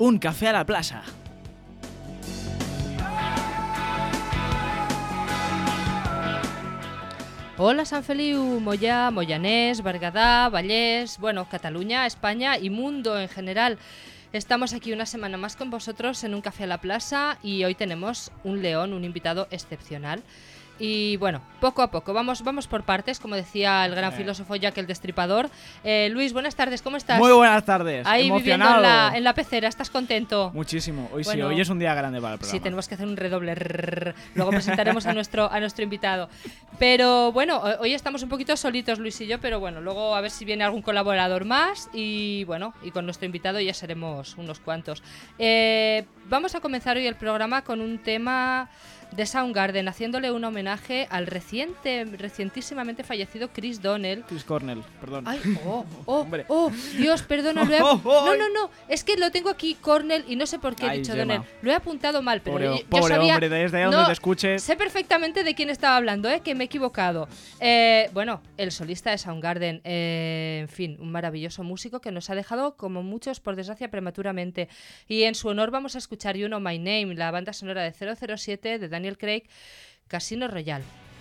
Un café a la plaça. Hola Sant Feliu, Mollà, Mollanès, Berguedà, Vallès, bueno, Cataluña, España y mundo en general. Estamos aquí una semana más con vosotros en un café a la plaza y hoy tenemos un león, un invitado excepcional. Y bueno, poco a poco, vamos por partes, como decía el gran filósofo Jack el Destripador. Luis, buenas tardes, ¿cómo estás? Muy buenas tardes. Ahí emocionado. viviendo en la pecera, ¿estás contento? Muchísimo. Hoy Bueno, sí, hoy es un día grande para el programa. Sí, tenemos que hacer un redoble. Luego presentaremos a nuestro invitado. Pero bueno, hoy estamos un poquito solitos, Luis y yo, pero bueno, luego a ver si viene algún colaborador más y bueno, y con nuestro invitado ya seremos unos cuantos. Vamos a comenzar hoy el programa con un tema de Soundgarden, haciéndole un homenaje al recientísimamente fallecido Chris Cornell, perdón. Ay, Hombre. Dios, perdona, no, es que lo tengo aquí, Cornell, y no sé por qué he dicho Gemma. Donnell. Lo he apuntado mal, pero yo pobre sabía, hombre, desde ahí donde te escuches. Sé perfectamente de quién estaba hablando, que me he equivocado. Bueno, el solista de Soundgarden, en fin, un maravilloso músico que nos ha dejado, como muchos, por desgracia, prematuramente. Y en su honor vamos a escuchar You Know My Name, la banda sonora de 007 de Daniel Craig, Casino Royale.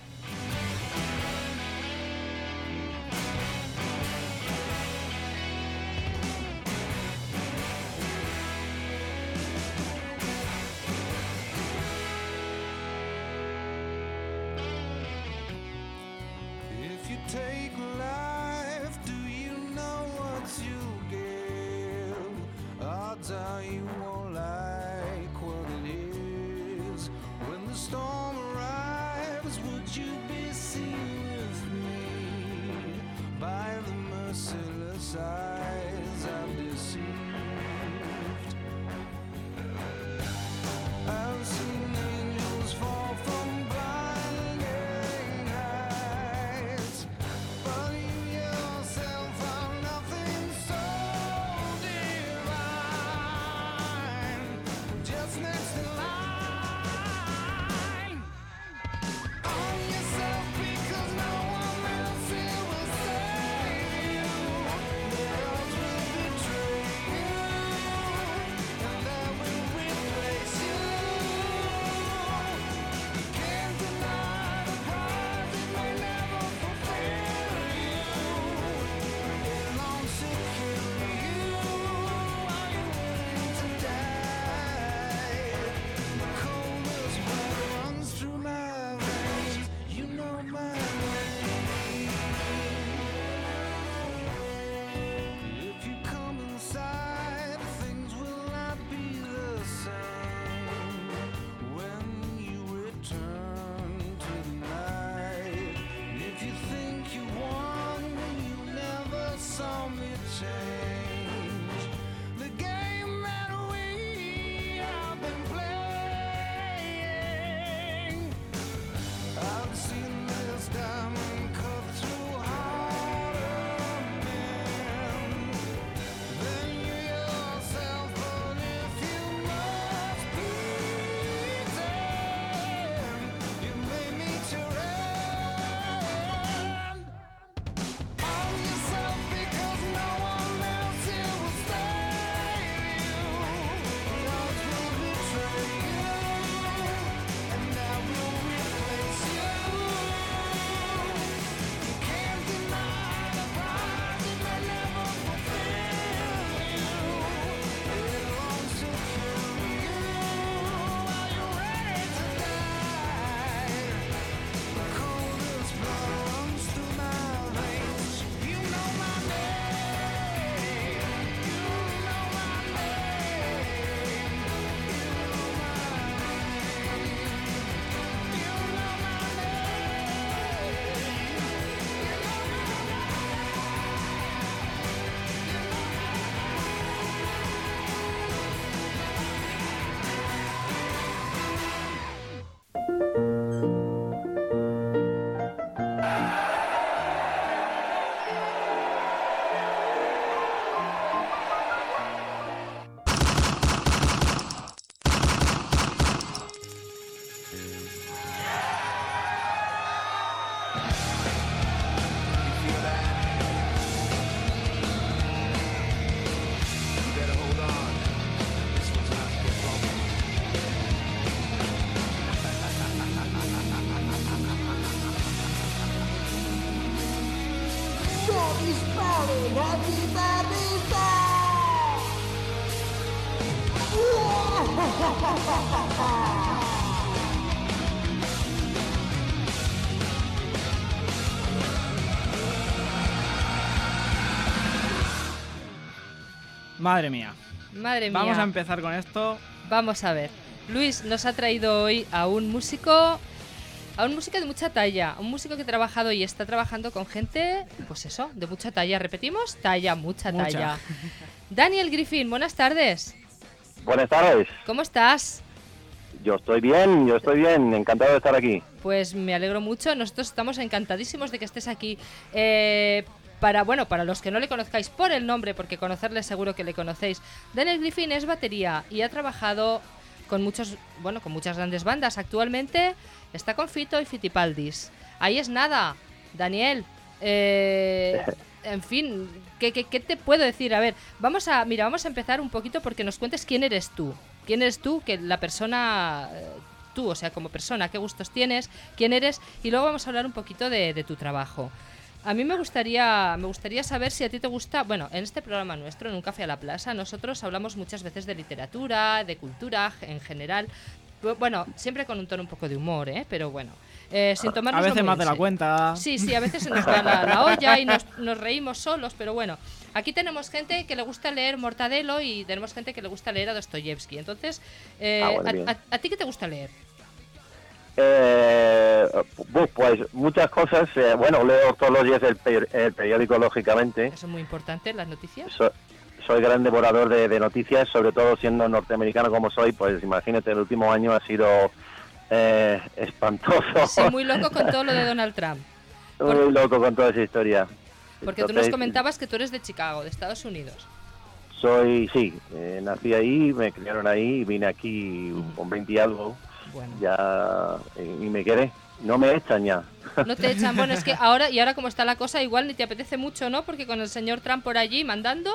Take life, do you know what you give? Odds are you won't like what it is. When the storm arrives, would you be seen with me? By the merciless eyes I've deceived. I've seen angels fall from blinding heights, but you Madre mía. Madre mía. Vamos a empezar con esto. Vamos a ver. Luis nos ha traído hoy a un músico de mucha talla, un músico que ha trabajado y está trabajando con gente, pues eso, de mucha talla. ¿Repetimos? Mucha talla. Daniel Griffin, buenas tardes. Buenas tardes. ¿Cómo estás? Yo estoy bien, encantado de estar aquí. Pues me alegro mucho, nosotros estamos encantadísimos de que estés aquí. Para los que no le conozcáis por el nombre, porque conocerle seguro que le conocéis, Daniel Griffin es batería y ha trabajado con muchas grandes bandas. Actualmente está con Fito y Fitipaldis. Ahí es nada, Daniel. En fin, ¿qué te puedo decir? A ver, vamos a empezar un poquito porque nos cuentes quién eres tú. ¿Quién eres tú? Que la persona, tú, o sea, como persona, qué gustos tienes, quién eres, y luego vamos a hablar un poquito de tu trabajo. A mí me gustaría saber si a ti te gusta. Bueno, en este programa nuestro, en Un Café a la Plaza, nosotros hablamos muchas veces de literatura, de cultura en general. Bueno, siempre con un tono un poco de humor, pero bueno, sin tomarnos A veces más de la cuenta. Sí, a veces se nos va la olla y nos reímos solos, pero bueno, aquí tenemos gente que le gusta leer Mortadelo y tenemos gente que le gusta leer a Dostoyevsky. Entonces, ¿a ti qué te gusta leer? Pues muchas cosas. Leo todos los días el periódico, lógicamente. Eso es muy importante, las noticias. Soy gran devorador de noticias, sobre todo siendo norteamericano como soy. Pues imagínate, el último año ha sido espantoso. Sí, muy loco con todo lo de Donald Trump. Muy loco con toda esa historia. Porque tú nos comentabas que tú eres de Chicago, de Estados Unidos. Nací ahí, me criaron ahí, vine aquí con 20 y algo. Bueno. Ya, y me quedé. No me echan ya. No te echan. Bueno, es que ahora como está la cosa, igual ni te apetece mucho, ¿no? Porque con el señor Trump por allí mandando...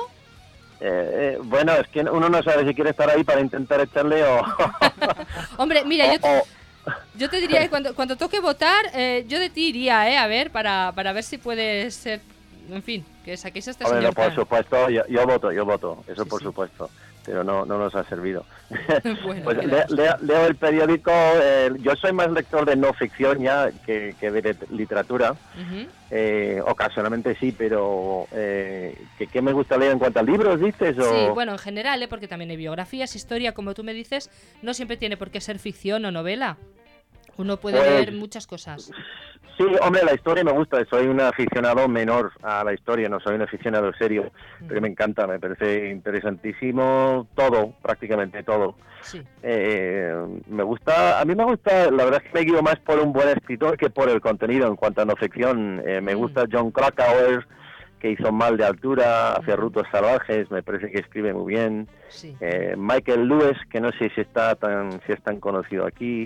Es que uno no sabe si quiere estar ahí para intentar echarle o... Hombre, mira, yo te diría que cuando toque votar, yo de ti iría, a ver, para ver si puede ser... En fin, que saquéis a este señor por Trump. supuesto, yo voto, eso sí, por supuesto. Pero no nos ha servido. Bueno, pues leo el periódico. Yo soy más lector de no ficción ya que de literatura. Ocasionalmente sí, pero ¿qué me gusta leer en cuanto a libros, dices? ¿O? Sí, bueno, en general, porque también hay biografías, historia, como tú me dices, no siempre tiene por qué ser ficción o novela. Uno puede leer muchas cosas. Sí, hombre, la historia me gusta. Soy un aficionado menor a la historia, no soy un aficionado serio, pero me encanta, me parece interesantísimo todo, prácticamente todo. Sí. Me gusta, la verdad es que me guío más por un buen escritor que por el contenido en cuanto a no ficción. Me gusta Jon Krakauer, que hizo Mal de Altura, Hacia Rutos Salvajes, me parece que escribe muy bien. Sí. Michael Lewis, que no sé si es tan conocido aquí.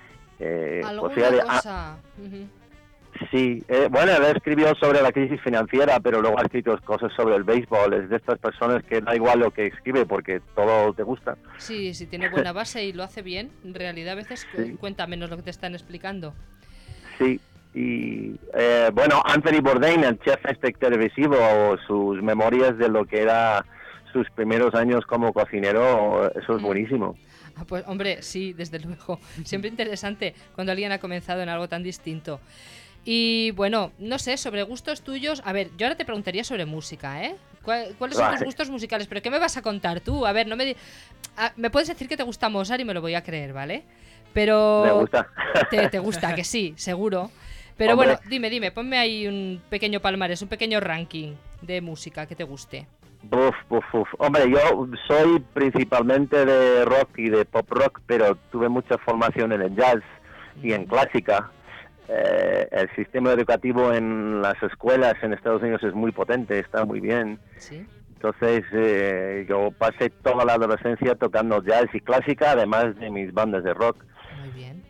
¿Alguna cosa? Sí, él escribió sobre la crisis financiera, pero luego ha escrito cosas sobre el béisbol. Es de estas personas que da igual lo que escribe porque todo te gusta. Sí, si tiene buena base y lo hace bien, en realidad a veces cuenta menos lo que te están explicando. Sí, y Anthony Bourdain, el chef televisivo, sus memorias de lo que era sus primeros años como cocinero, eso es buenísimo. Pues hombre, sí, desde luego. Siempre interesante cuando alguien ha comenzado en algo tan distinto. Y bueno, no sé, sobre gustos tuyos. A ver, yo ahora te preguntaría sobre música, ¿eh? ¿Cuáles son tus gustos musicales? ¿Pero qué me vas a contar tú? A ver, me puedes decir que te gusta Mozart y me lo voy a creer, ¿vale? Pero... Me gusta. Te gusta, que sí, seguro. Pero hombre. Bueno, dime, ponme ahí un pequeño palmarés, un pequeño ranking de música que te guste. Hombre, yo soy principalmente de rock y de pop rock, pero tuve mucha formación en el jazz y en clásica. El sistema educativo en las escuelas en Estados Unidos es muy potente, está muy bien. ¿Sí? Entonces yo pasé toda la adolescencia tocando jazz y clásica, además de mis bandas de rock. Muy bien.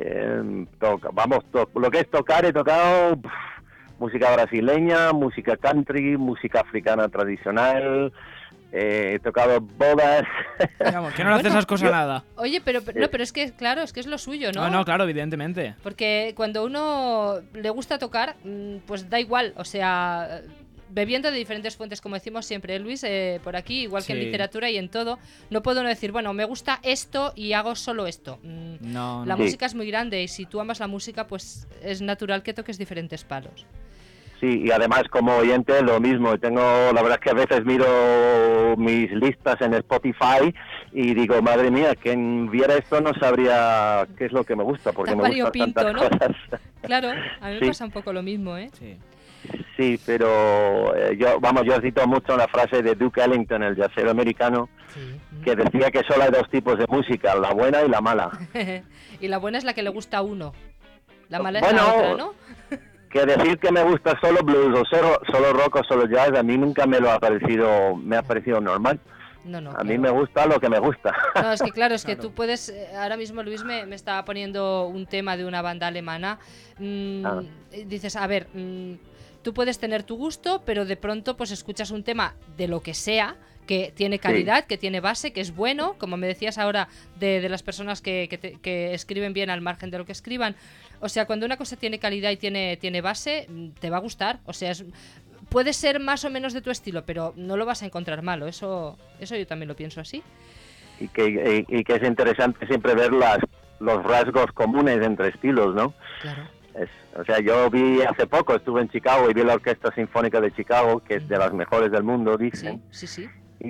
Lo que es tocar, he tocado música brasileña, música country, música africana tradicional. He tocado bodas. Digamos, que no le haces esas cosas a nada. Oye, pero es que, claro, es que es lo suyo, ¿no? No, claro, evidentemente. Porque cuando uno le gusta tocar, pues da igual, o sea, bebiendo de diferentes fuentes, como decimos siempre, Luis, por aquí, igual que en Sí. literatura y en todo. No puedo no decir, bueno, me gusta esto y hago solo esto. No, La no. Sí. música es muy grande y si tú amas la música, pues es natural que toques diferentes palos. Sí, y además como oyente lo mismo. La verdad es que a veces miro mis listas en Spotify y digo, madre mía, quien viera esto no sabría qué es lo que me gusta, porque Tan me gustan variopinto, tantas ¿no? cosas. Claro, a mí me Sí. pasa un poco lo mismo, ¿eh? Sí. Sí, pero yo cito mucho una frase de Duke Ellington, el jazzero americano, Sí. que decía que solo hay dos tipos de música, la buena y la mala. Y la buena es la que le gusta a uno. La mala es Bueno, la otra, ¿no? Que decir que me gusta solo blues o solo rock o solo jazz, a mí nunca me ha parecido normal. No, no. A mí claro. me gusta lo que me gusta. No, es que claro, es que Claro. tú puedes... ahora mismo Luis me estaba poniendo un tema de una banda alemana. Ah. Dices, a ver, tú puedes tener tu gusto, pero de pronto pues escuchas un tema de lo que sea, que tiene calidad, que tiene base, que es bueno, como me decías ahora de las personas que escriben bien al margen de lo que escriban. O sea, cuando una cosa tiene calidad y tiene base, te va a gustar. O sea, puede ser más o menos de tu estilo, pero no lo vas a encontrar malo. Eso yo también lo pienso así. Y que es interesante siempre ver los rasgos comunes entre estilos, ¿no? Claro. O sea, yo hace poco estuve en Chicago y vi la Orquesta Sinfónica de Chicago, que es de las mejores del mundo, Sí, dicen. sí.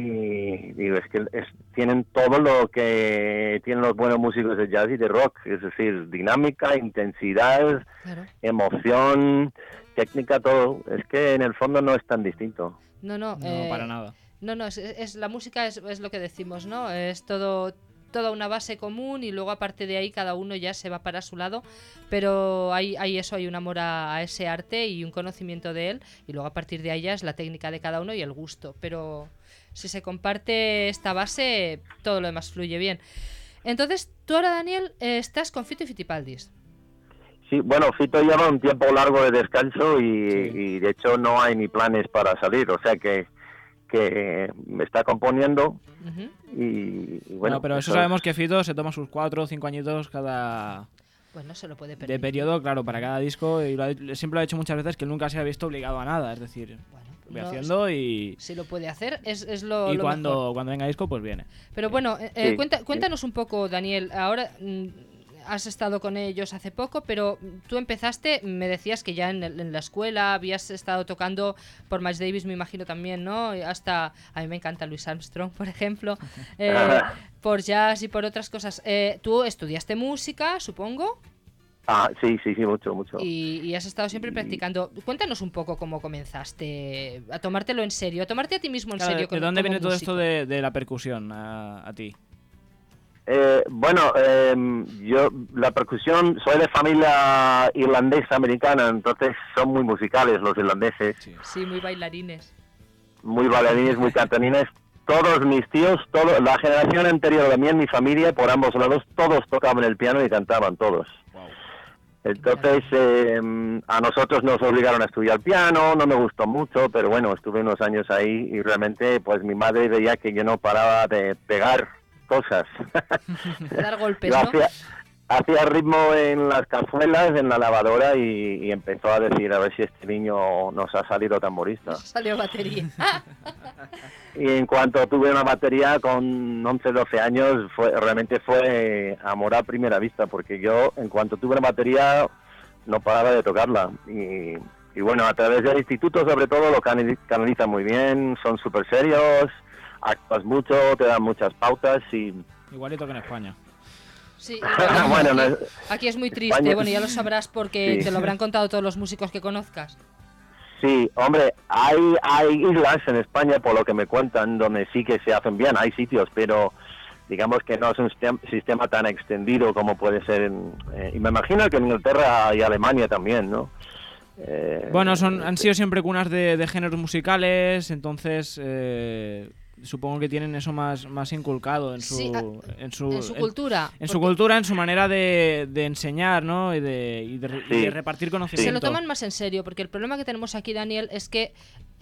Y digo, es que tienen todo lo que tienen los buenos músicos de jazz y de rock, es decir, dinámica, intensidad, Claro. emoción, técnica, todo. Es que en el fondo no es tan distinto. No, No, para nada. No, la música es lo que decimos, ¿no? Es toda una base común y luego aparte de ahí cada uno ya se va para su lado, pero hay un amor a ese arte y un conocimiento de él y luego a partir de ahí ya es la técnica de cada uno y el gusto, pero si se comparte esta base todo lo demás fluye bien. Entonces, tú ahora, Daniel, estás con Fito y Fitipaldis. Sí, bueno, Fito lleva un tiempo largo de descanso Sí. y de hecho no hay ni planes para salir, o sea que me está componiendo Ujú. y bueno. Bueno, pero eso sabemos que Fito se toma sus 4 o 5 añitos cada Bueno, se lo puede de permitir. periodo, claro, para cada disco. Y siempre lo ha hecho muchas veces que él nunca se ha visto obligado a nada. Es decir, Bueno, voy no, haciendo y si lo puede hacer, es lo mejor. cuando venga disco, pues viene. Pero bueno, Sí, cuéntanos un poco, Daniel. Ahora has estado con ellos hace poco, pero tú empezaste, me decías que ya en la escuela habías estado tocando por Miles Davis, me imagino también, ¿no? Y hasta, a mí me encanta Louis Armstrong, por ejemplo, por jazz y por otras cosas. Tú estudiaste música, supongo, Sí, mucho. y has estado siempre practicando. Cuéntanos un poco cómo comenzaste a tomártelo en serio, a tomarte a ti mismo en Claro, serio. ¿de dónde como viene todo músico? esto de la percusión a ti? Yo la percusión, soy de familia irlandesa americana, entonces son muy musicales los irlandeses, Sí, muy bailarines. muy bailarines, muy cantonines. Todos mis tíos, la generación anterior de mí en mi familia, por ambos lados, todos tocaban el piano y cantaban todos. Wow. Entonces a nosotros nos obligaron a estudiar piano, no me gustó mucho, pero bueno, estuve unos años ahí y realmente pues mi madre veía que yo no paraba de pegar cosas. De dar golpes, Yo ¿no? hacía ritmo en las cazuelas, en la lavadora y empezó a decir a ver si este niño nos ha salido tamborista. Salió batería. Y en cuanto tuve una batería con 11, 12 años, realmente fue amor a primera vista, porque yo en cuanto tuve una batería no paraba de tocarla. Y bueno, a través del instituto sobre todo lo canalizan muy bien, son súper serios, actúas mucho, te dan muchas pautas y... Igualito que en España. Sí, Bueno, no aquí es muy triste. España- Bueno, ya lo sabrás porque Sí. te lo habrán contado todos los músicos que conozcas. Sí, hombre, hay islas en España, por lo que me cuentan, donde sí que se hacen bien, hay sitios, pero digamos que no es un sistema tan extendido como puede ser y me imagino que en Inglaterra y Alemania también, ¿no? Bueno, han sido siempre cunas de géneros musicales, entonces supongo que tienen eso más inculcado en su, Sí, en su, en su cultura. en su cultura, en su manera de enseñar, ¿no? Y de Sí. repartir conocimiento. Se lo toman más en serio, porque el problema que tenemos aquí, Daniel, es que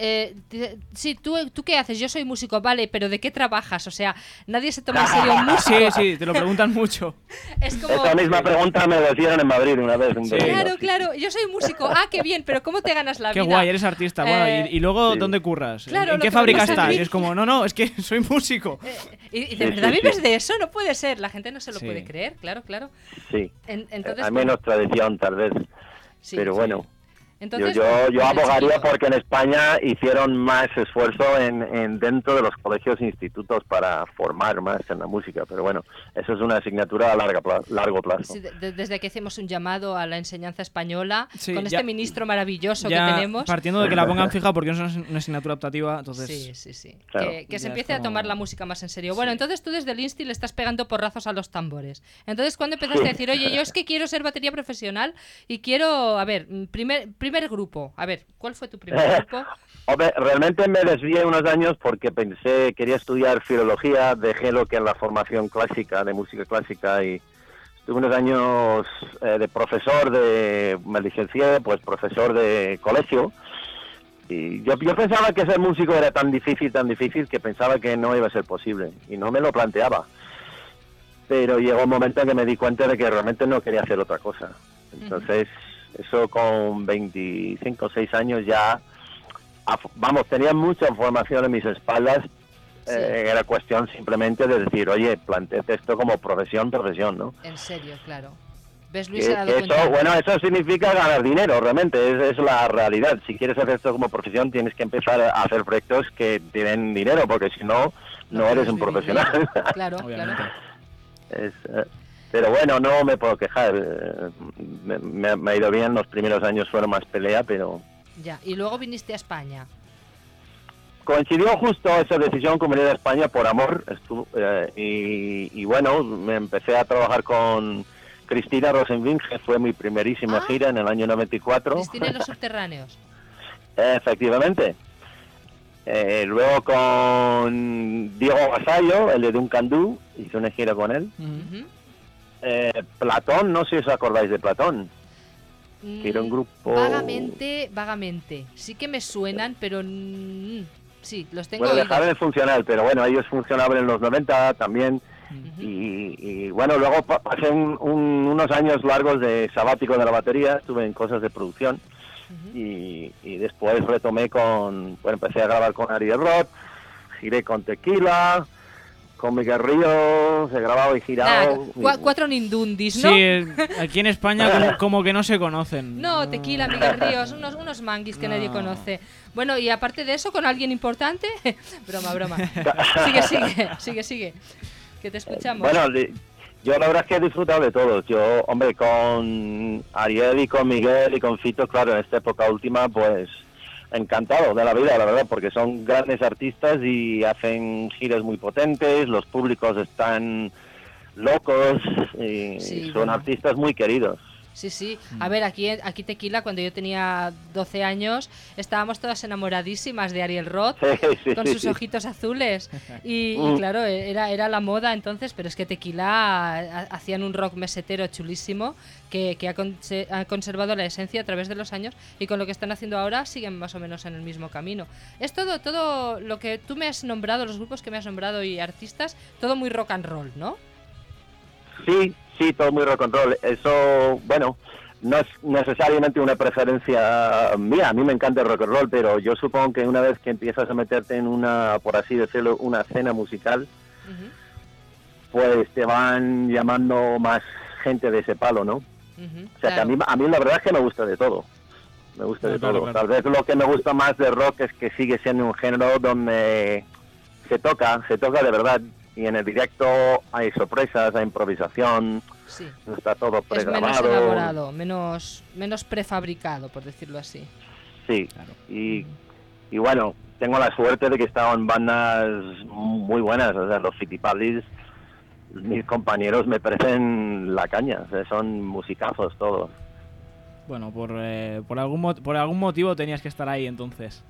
sí, ¿tú qué haces? Yo soy músico, vale, pero ¿de qué trabajas? O sea, nadie se toma en serio un músico. Sí, te lo preguntan mucho. Es como... Esa misma pregunta me lo hicieron en Madrid una vez. Un Sí. vecino, Claro, sí. claro, yo soy músico. Ah, qué bien, pero ¿cómo te ganas la Qué vida? guay, eres artista. Bueno, y luego, sí. ¿dónde curras? Claro, ¿En lo qué que fábrica me pasa a estás? mí. Y es como, no, es que soy músico. ¿Y de Sí, verdad sí, vives sí. de eso? No puede ser. La gente no se lo Sí. puede creer, claro. Sí. Entonces, Hay bueno, menos tradición, tal vez. sí, Pero sí. bueno. Entonces, Yo desde abogaría chiquito. porque en España hicieron más esfuerzo en dentro de los colegios e institutos para formar más en la música, pero bueno, eso es una asignatura a largo plazo. Sí, desde que hicimos un llamado a la enseñanza española, Sí, con ya- este ministro maravilloso Ya que tenemos. partiendo de que la pongan fija porque no es una asignatura optativa, entonces... Sí. Claro. Que se Ya empiece es a tomar como- la música más en serio. Sí. Bueno, entonces tú desde el Insti le estás pegando porrazos a los tambores. Entonces, ¿cuándo empezaste a decir, oye, yo es que quiero ser batería profesional y quiero, a ver, primer grupo? A ver, ¿cuál fue tu primer grupo? Hombre, realmente me desvié unos años porque quería estudiar filología, dejé lo que es la formación clásica, de música clásica, y estuve unos años de profesor, me licencié, pues profesor de colegio, y yo pensaba que ser músico era tan difícil, que pensaba que no iba a ser posible, y no me lo planteaba. Pero llegó un momento en que me di cuenta de que realmente no quería hacer otra cosa. Entonces, eso con 25 o 6 años ya, tenía mucha formación en mis espaldas. Sí. Era cuestión simplemente de decir, oye, plantéate esto como profesión, ¿no? En serio, claro. ¿Ves, Que, Luis se ha dado que cuenta? eso significa ganar dinero, realmente, es la realidad. Si quieres hacer esto como profesión, tienes que empezar a hacer proyectos que te den dinero, porque si no, no eres puedes un vivir de profesional. ello. Claro, Obviamente. claro. Pero bueno, no me puedo quejar. Me ha ido bien, los primeros años fueron más pelea, pero Ya. Y luego viniste a España. coincidió justo esa decisión con venir a España por amor. Y bueno, me empecé a trabajar con Cristina Rosenvinge, fue mi primerísima Ah. gira en el año 94. Cristina y los subterráneos. Efectivamente. Luego con Diego Vasallo, el de Duncan Du, hice una gira con él. Ujú. Platón, no sé si os acordáis de Platón, que era un grupo... Vagamente. Sí que me suenan, pero sí, los tengo Bueno, oídos. dejaron de funcionar, pero bueno, ellos funcionaban en los 90 también. Ujú. Y bueno, luego pasé unos años largos de sabático de la batería, estuve en cosas de producción. Ujú. Y después retomé empecé a grabar con Ariel Roth, giré con Tequila, con Miguel Ríos, he grabado y girado. Nada, cuatro nindundis, ¿no? Sí, aquí en España como que no se conocen. No, Tequila, Miguel Ríos, unos manguis que No. nadie conoce. Bueno, y aparte de eso, ¿con alguien importante? broma. Sigue. Que te escuchamos. Bueno, yo la verdad es que he disfrutado de todos. Yo, hombre, con Ariel y con Miguel y con Fito, claro, en esta época última, pues encantado de la vida, la verdad, porque son grandes artistas y hacen giras muy potentes, los públicos están locos y Sí, son bueno. artistas muy queridos. Sí. A ver, aquí Tequila, cuando yo tenía 12 años, estábamos todas enamoradísimas de Ariel Roth, Sí, con sus ojitos azules. Y claro, era la moda entonces, pero es que Tequila hacían un rock mesetero chulísimo que ha conservado la esencia a través de los años, y con lo que están haciendo ahora siguen más o menos en el mismo camino. Es todo lo que tú me has nombrado, los grupos que me has nombrado y artistas, todo muy rock and roll, ¿no? Sí, todo muy rock and roll. Eso, bueno, no es necesariamente una preferencia mía. A mí me encanta el rock and roll, pero yo supongo que una vez que empiezas a meterte en una, por así decirlo, una escena musical, Ujú, pues te van llamando más gente de ese palo, ¿no? ujú, O sea, claro. que a mí la verdad es que me gusta de todo. Me gusta de Claro, todo. claro. Tal vez lo que me gusta más de rock es que sigue siendo un género donde se toca de verdad. Y en el directo hay sorpresas, hay improvisación, Sí. no está todo Es menos pregrabado. elaborado, menos prefabricado, por decirlo así. Sí, Claro. y bueno, tengo la suerte de que he estado en bandas muy buenas, o sea, los Fittipaldis, mis compañeros me parecen la caña, o sea, son musicazos todos. Bueno, por algún motivo tenías que estar ahí entonces.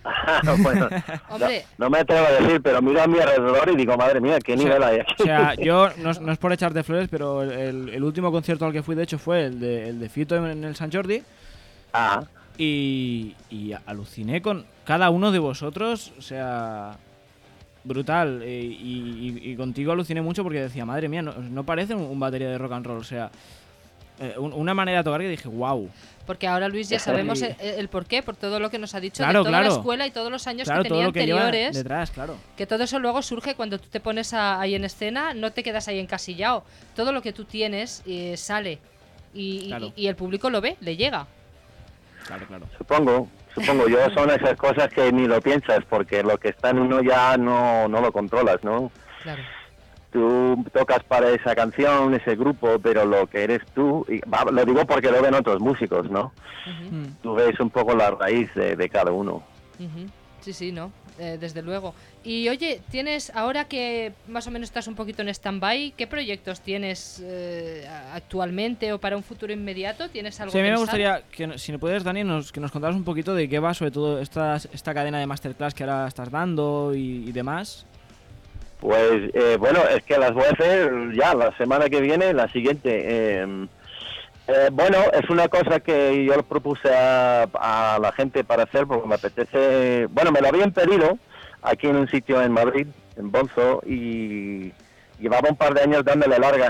Bueno, Hombre, no me atrevo a decir, pero miro a mi alrededor y digo, madre mía, qué nivel hay aquí. O sea, yo no es por echarte flores, pero el último concierto al que fui, de hecho, fue el de Fito en el Sant Jordi. Ah, Y aluciné con cada uno de vosotros, o sea, brutal. Y contigo aluciné mucho porque decía, madre mía, no parece un batería de rock and roll, o sea, una manera de tocar que dije, wow. porque ahora, Luis, ya sabemos el porqué, por todo lo que nos ha dicho Claro, de toda la claro. escuela y todos los años Claro, que todo tenía lo que lleva anteriores. detrás, claro. Que todo eso luego surge cuando tú te pones ahí en escena, no te quedas ahí encasillado. Todo lo que tú tienes sale Claro. y el público lo ve, le llega. Claro. supongo, yo son esas cosas que ni lo piensas, porque lo que está en uno ya no lo controlas, ¿no? Claro. Tú tocas para esa canción, ese grupo, pero lo que eres tú, lo digo porque lo ven otros músicos, ¿no? Ujú, Mm. Tú ves un poco la raíz de cada uno. ujú. Sí, ¿no? Desde luego. Y oye, tienes, ahora que más o menos estás un poquito en stand-by, ¿qué proyectos tienes actualmente o para un futuro inmediato? ¿Tienes algo Sí, a mí me pensado? gustaría, que si me puedes, Dani, que nos contaras un poquito de qué va sobre todo esta cadena de masterclass que ahora estás dando y demás. Pues bueno, es que las voy a hacer ya la semana que viene, la siguiente. Bueno, es una cosa que yo le propuse a la gente para hacer porque me apetece. Bueno, me lo habían pedido aquí en un sitio en Madrid, en Bonzo, y llevaba un par de años dándole largas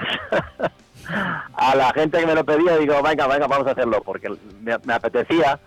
a la gente que me lo pedía. Digo, venga, vamos a hacerlo porque me apetecía.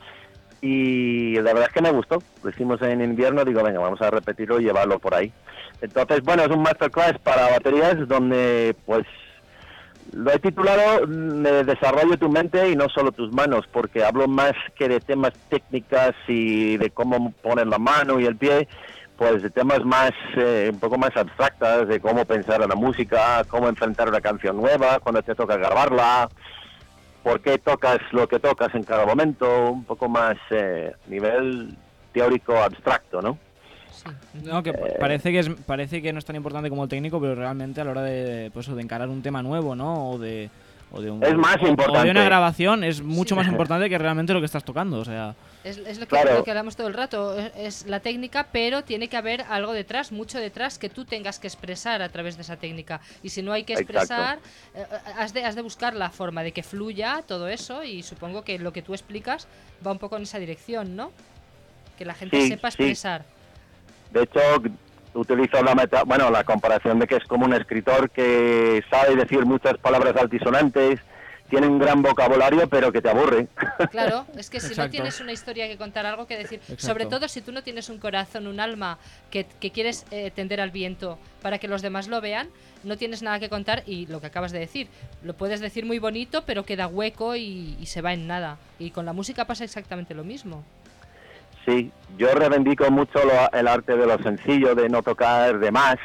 Y la verdad es que me gustó. Lo hicimos en invierno, digo, venga, vamos a repetirlo y llevarlo por ahí. Entonces, bueno, es un masterclass para baterías donde, pues, lo he titulado Desarrollo tu mente y no solo tus manos, porque hablo más que de temas técnicas y de cómo poner la mano y el pie, pues de temas más, un poco más abstractas, de cómo pensar en la música, cómo enfrentar una canción nueva, cuando te toca grabarla, por qué tocas lo que tocas en cada momento, un poco más nivel teórico abstracto, ¿no? Sí. No, que parece que no es tan importante como el técnico, pero realmente a la hora de encarar un tema nuevo, ¿no? O de Es más o de importante. una grabación es mucho más importante que realmente lo que estás tocando, o sea. Es lo que, Claro. lo que hablamos todo el rato, es la técnica, pero tiene que haber algo detrás, mucho detrás, que tú tengas que expresar a través de esa técnica. Y si no hay que expresar, has de buscar la forma de que fluya todo eso, y supongo que lo que tú explicas va un poco en esa dirección, ¿no? Que la gente Sí, sepa sí. expresar. De hecho, utilizo la comparación de que es como un escritor que sabe decir muchas palabras altisonantes, tiene un gran vocabulario, pero que te aburre. Claro, es que si no Exacto. tienes una historia que contar, algo que decir, Exacto. sobre todo si tú no tienes un corazón, un alma que quieres tender al viento para que los demás lo vean, no tienes nada que contar. Y lo que acabas de decir, lo puedes decir muy bonito, pero queda hueco y se va en nada. Y con la música pasa exactamente lo mismo. Sí, yo reivindico mucho el arte de lo sencillo, de no tocar de más,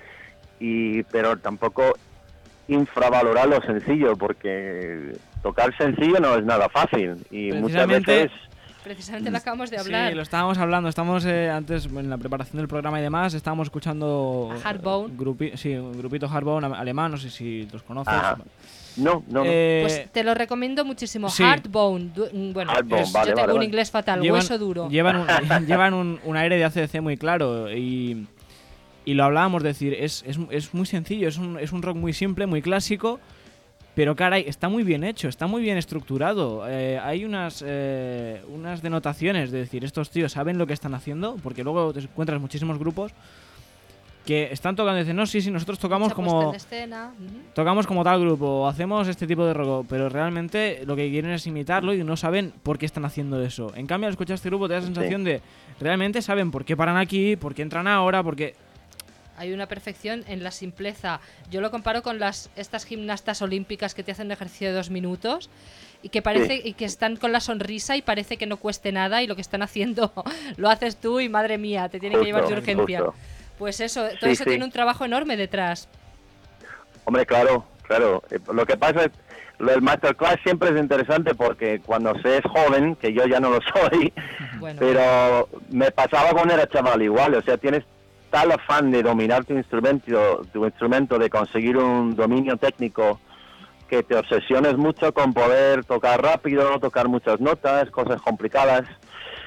pero tampoco infravalorar lo sencillo, porque tocar sencillo no es nada fácil y muchas veces... Precisamente lo acabamos de hablar. Sí, lo estábamos hablando, estamos antes en la preparación del programa y demás, estábamos escuchando A Hardbone. Un grupito Hardbone alemán, no sé si los conoces. Ajá. No. Pues te lo recomiendo muchísimo. sí. Hardbone. Bueno, Hardbone, yo vale, tengo vale, un vale. inglés fatal, hueso duro. Llevan un aire de ACDC muy claro y lo hablábamos, decir, es muy sencillo, es un rock muy simple, muy clásico, pero caray, está muy bien hecho, está muy bien estructurado. Hay unas denotaciones de decir, estos tíos saben lo que están haciendo, porque luego te encuentras muchísimos grupos que están tocando y dicen, no, sí, nosotros tocamos Mucha puesta como... en escena. Ujú. Tocamos como tal grupo, hacemos este tipo de rock, pero realmente lo que quieren es imitarlo y no saben por qué están haciendo eso. En cambio, al escuchar este grupo te da la sensación de realmente saben por qué paran aquí, por qué entran ahora, porque... Hay una perfección en la simpleza. Yo lo comparo con estas gimnastas olímpicas que te hacen un ejercicio de 2 minutos y que parece y que están con la sonrisa y parece que no cueste nada, y lo que están haendo lo haces tú y madre mía, te tienen que llevar de urgencia. Justo. Pues eso, todo Sí, eso sí. tiene un trabajo enorme detrás. Hombre, claro. Lo que pasa es, lo del masterclass siempre es interesante porque cuando se es joven, que yo ya no lo soy, Bueno, pero me pasaba cuando era chaval igual, o sea, tienes tal afán de dominar tu instrumento, de conseguir un dominio técnico, que te obsesiones mucho con poder tocar rápido, tocar muchas notas, cosas complicadas.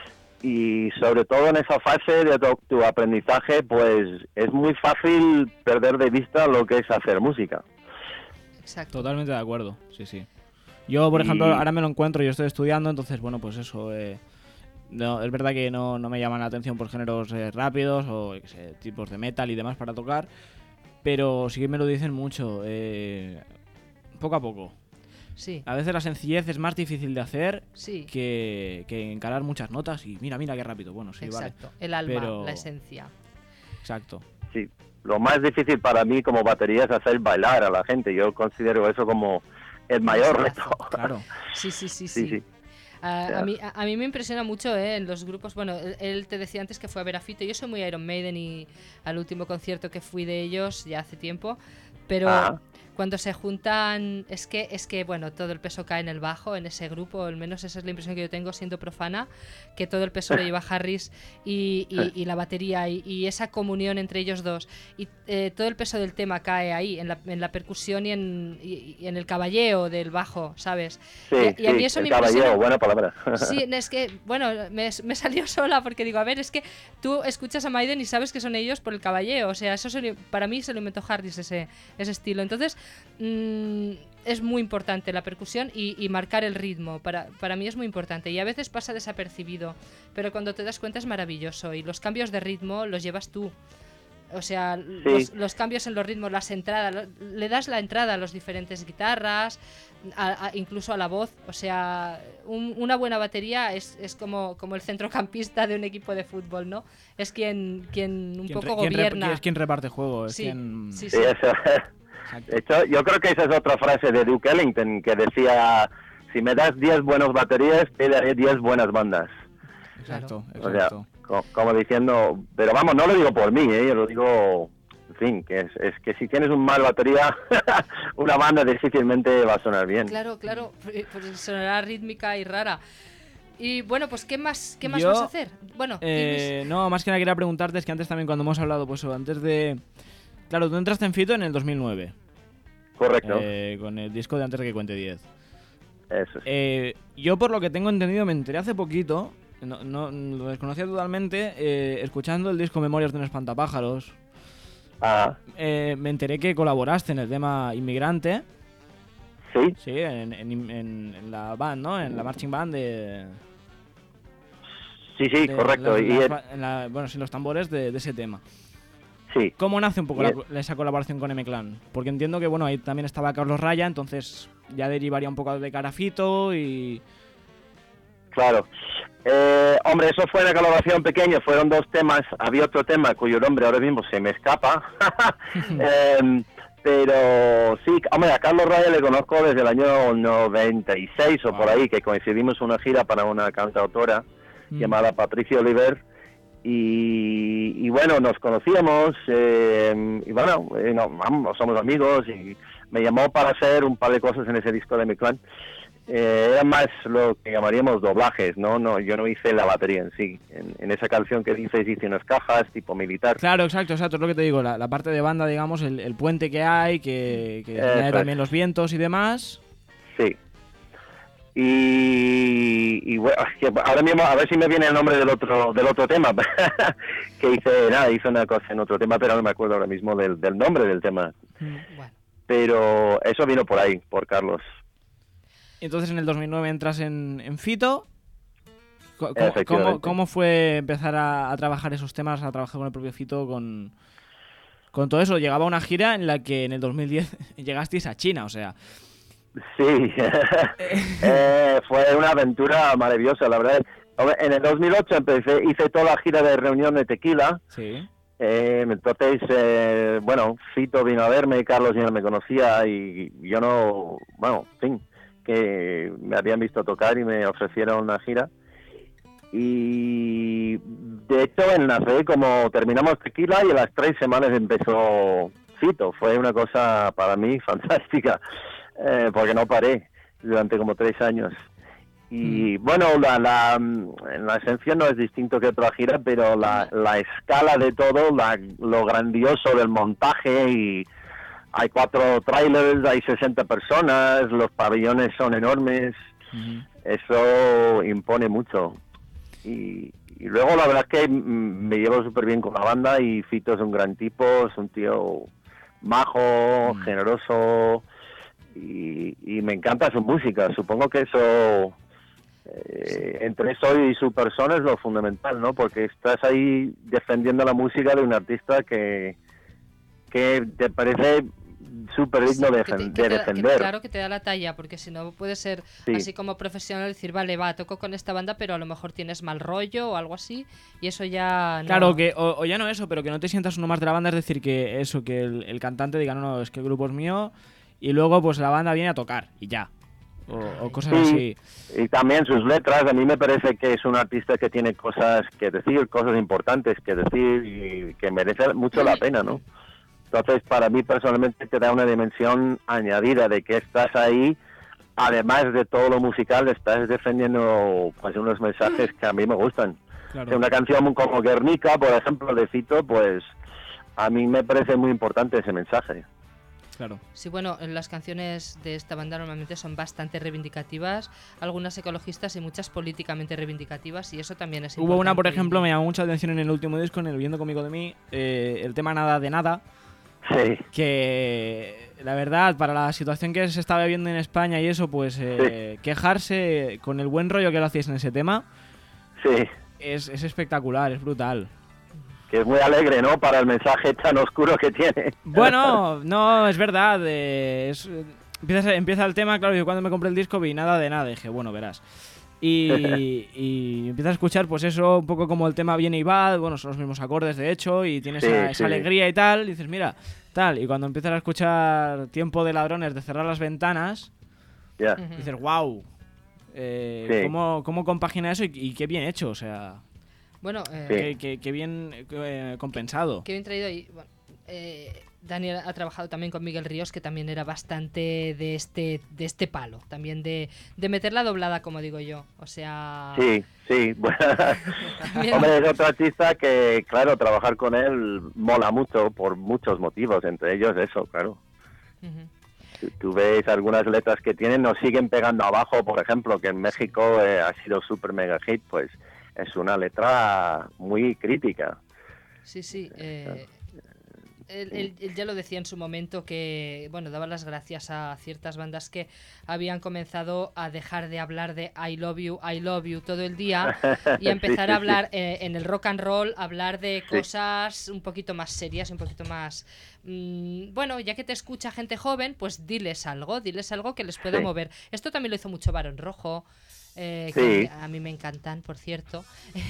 y sobre todo en esa fase de tu aprendizaje, pues es muy fácil perder de vista lo que es hacer música. Exacto. Totalmente de acuerdo, sí, sí. Yo, por ejemplo, ahora me lo encuentro, yo estoy estudiando, entonces, bueno, pues eso... no, es verdad que no me llaman la atención por géneros rápidos o yo qué sé, tipos de metal y demás para tocar, pero sí que me lo dicen mucho, poco a poco. Sí, A veces la sencillez es más difícil de hacer sí. que encarar muchas notas y mira qué rápido. Bueno, sí, Exacto. vale. El alma, Pero- la esencia. Exacto. Sí, lo más difícil para mí como batería es hacer bailar a la gente. Yo considero eso como el mayor reto. Claro. Sí, sí, sí, Sí, sí. sí. A mí me impresiona mucho en los grupos. Bueno, él te decía antes que fue a ver a Fito. Yo soy muy Iron Maiden y al último concierto que fui de ellos ya hace tiempo. Pero Ah. cuando se juntan, es que bueno, todo el peso cae en el bajo, en ese grupo. Al menos esa es la impresión que yo tengo siendo profana, que todo el peso lo lleva Harris y la batería y esa comunión entre ellos dos. Y todo el peso del tema cae ahí, en la percusión y en el caballeo del bajo, ¿sabes? Sí, y a mí eso el me caballero, impresiona. buena palabra. Sí, es que, bueno, me salió sola porque digo, a ver, es que tú escuchas a Maiden y sabes que son ellos por el caballeo. O sea, para mí se lo inventó Harris ese estilo. Entonces, es muy importante la percusión y marcar el ritmo. Para mí es muy importante y a veces pasa desapercibido, pero cuando te das cuenta es maravilloso y los cambios de ritmo los llevas tú. O sea, Sí. los cambios en los ritmos, las entradas, le das la entrada a las diferentes guitarras, incluso a la voz. O sea, una buena batería es como el centrocampista de un equipo de fútbol, ¿no? Es quien un poco gobierna. Es quien reparte juego, es Sí, quien... sí, Sí, eso. Exacto. De hecho, yo creo que esa es otra frase de Duke Ellington que decía, si me das 10 buenas baterías, te daré 10 buenas bandas. Exacto, O sea, exacto. como diciendo, pero vamos, no lo digo por mí, yo lo digo, en fin, que es que si tienes un mal batería, una banda difícilmente va a sonar bien. Claro, pues sonará rítmica y rara. Y bueno, pues ¿qué más Yo, vas a hacer? Bueno, Luis. No, más que nada quería preguntarte, es que antes también cuando hemos hablado, pues antes de... Claro, tú entraste en Fito en el 2009, Correcto, con el disco de Antes de que cuente 10. eso sí. Yo por lo que tengo entendido, me enteré hace poquito, no lo desconocía totalmente, escuchando el disco Memorias de un espantapájaros, Ah, me enteré que colaboraste en el tema Inmigrante, sí, sí, en la band, ¿no? En la marching band de... sí, correcto. Bueno, sí, los tambores de ese tema. Sí, ¿Cómo nace un poco Bien. esa colaboración con M-Clan? Porque entiendo que, bueno, ahí también estaba Carlos Raya, entonces ya derivaría un poco de cara a Fito y... claro. Hombre, eso fue una colaboración pequeña, fueron 2 temas, había otro tema cuyo nombre ahora mismo se me escapa, pero sí, hombre, a Carlos Raya le conozco desde el año 96 o por ahí, que coincidimos en una gira para una cantautora llamada Patricia Oliver, y bueno, nos conocíamos, y bueno, somos amigos, y me llamó para hacer un par de cosas en ese disco de M-Clan. Era más lo que llamaríamos doblajes, ¿no? Yo no hice la batería en sí. En esa canción que dices hice unas cajas tipo militar. Claro, exacto, es lo que te digo, la parte de banda, digamos, el puente que hay, que Eso tiene es. también los vientos y demás. Sí. Y bueno, es que ahora mismo a ver si me viene el nombre del otro tema que hice una cosa en otro tema, pero no me acuerdo ahora mismo del nombre del tema. Bueno, Pero eso vino por ahí, por Carlos. Entonces en el 2009 entras en Fito. Efectivamente. ¿Cómo fue empezar a trabajar esos temas, a trabajar con el propio Fito, con todo eso? Llegaba una gira en la que en el 2010 llegasteis a China, o sea... Sí, fue una aventura maravillosa, la verdad. En el 2008 hice toda la gira de reunión de Tequila. Sí. Entonces, bueno, Fito vino a verme, Carlos ya no me conocía y yo no, bueno, en fin, que me habían visto tocar y me ofrecieron una gira. Y de hecho enlacé como terminamos Tequila y a las 3 semanas empezó Fito. Fue una cosa para mí fantástica, porque no paré durante como 3 años. Y bueno, en la esencia no es distinto que otra gira, pero la escala de todo, lo grandioso del montaje, y hay 4 trailers, hay 60 personas, los pabellones son enormes, eso impone mucho. Y y luego la verdad es que me llevo súper bien con la banda y Fito es un gran tipo, es un tío majo, generoso y me encanta su música. Supongo que eso, entre eso y su persona, es lo fundamental, ¿no? Porque estás ahí defendiendo la música de un artista que te parece súper digno de defender. Claro que te da la talla, porque si no puede ser así como profesional decir, vale, va, toco con esta banda, pero a lo mejor tienes mal rollo o algo así, y eso ya no... Claro, que o ya no eso, pero que no te sientas uno más de la banda, es decir, que eso, que el cantante diga, no, es que el grupo es mío, y luego pues la banda viene a tocar, y ya. O cosas así. Y también sus letras, a mí me parece que es un artista que tiene cosas que decir, cosas importantes que decir, y que merece mucho la pena, ¿no? Entonces, para mí personalmente te da una dimensión añadida de que estás ahí, además de todo lo musical, estás defendiendo pues unos mensajes que a mí me gustan. Claro. Una canción como Guernica, por ejemplo, de Fito, pues a mí me parece muy importante ese mensaje. Claro. Sí, bueno, las canciones de esta banda normalmente son bastante reivindicativas, algunas ecologistas y muchas políticamente reivindicativas, y eso también es importante. Hubo una, por ejemplo, me llamó mucha atención en el último disco, en el Viviendo conmigo de mí, el tema Nada de Nada. Sí. Que la verdad, para la situación que se estaba viviendo en España y eso, pues quejarse con el buen rollo que lo hacéis en ese tema, sí, es espectacular, es brutal. Que es muy alegre, ¿no? Para el mensaje tan oscuro que tiene. Bueno, no, es verdad. Empieza el tema, claro, yo cuando me compré el disco vi Nada de Nada, dije, bueno, verás. Y empiezas a escuchar, pues eso, un poco como el tema viene y va, bueno, son los mismos acordes de hecho, y tienes esa alegría y tal, y dices, mira, tal, y cuando empiezas a escuchar Tiempo de ladrones, de cerrar las ventanas, dices, wow, ¿cómo compagina eso y qué bien hecho, o sea, bueno, qué bien compensado. Qué bien traído ahí. Bueno, Daniel ha trabajado también con Miguel Ríos, que también era bastante de este palo, también de meter la doblada, como digo yo, o sea... Sí, bueno, hombre, es otro artista que, claro, trabajar con él mola mucho por muchos motivos, entre ellos eso, claro. Tú ves algunas letras que tienen, nos siguen pegando abajo, por ejemplo, que en México ha sido super mega hit, pues es una letra muy crítica. Sí. Él ya lo decía en su momento que, bueno, daba las gracias a ciertas bandas que habían comenzado a dejar de hablar de I love you todo el día y a empezar a hablar en el rock and roll, hablar de cosas un poquito más serias, un poquito más... bueno, ya que te escucha gente joven, pues diles algo que les pueda mover. Esto también lo hizo mucho Barón Rojo. Que a mí me encantan, por cierto.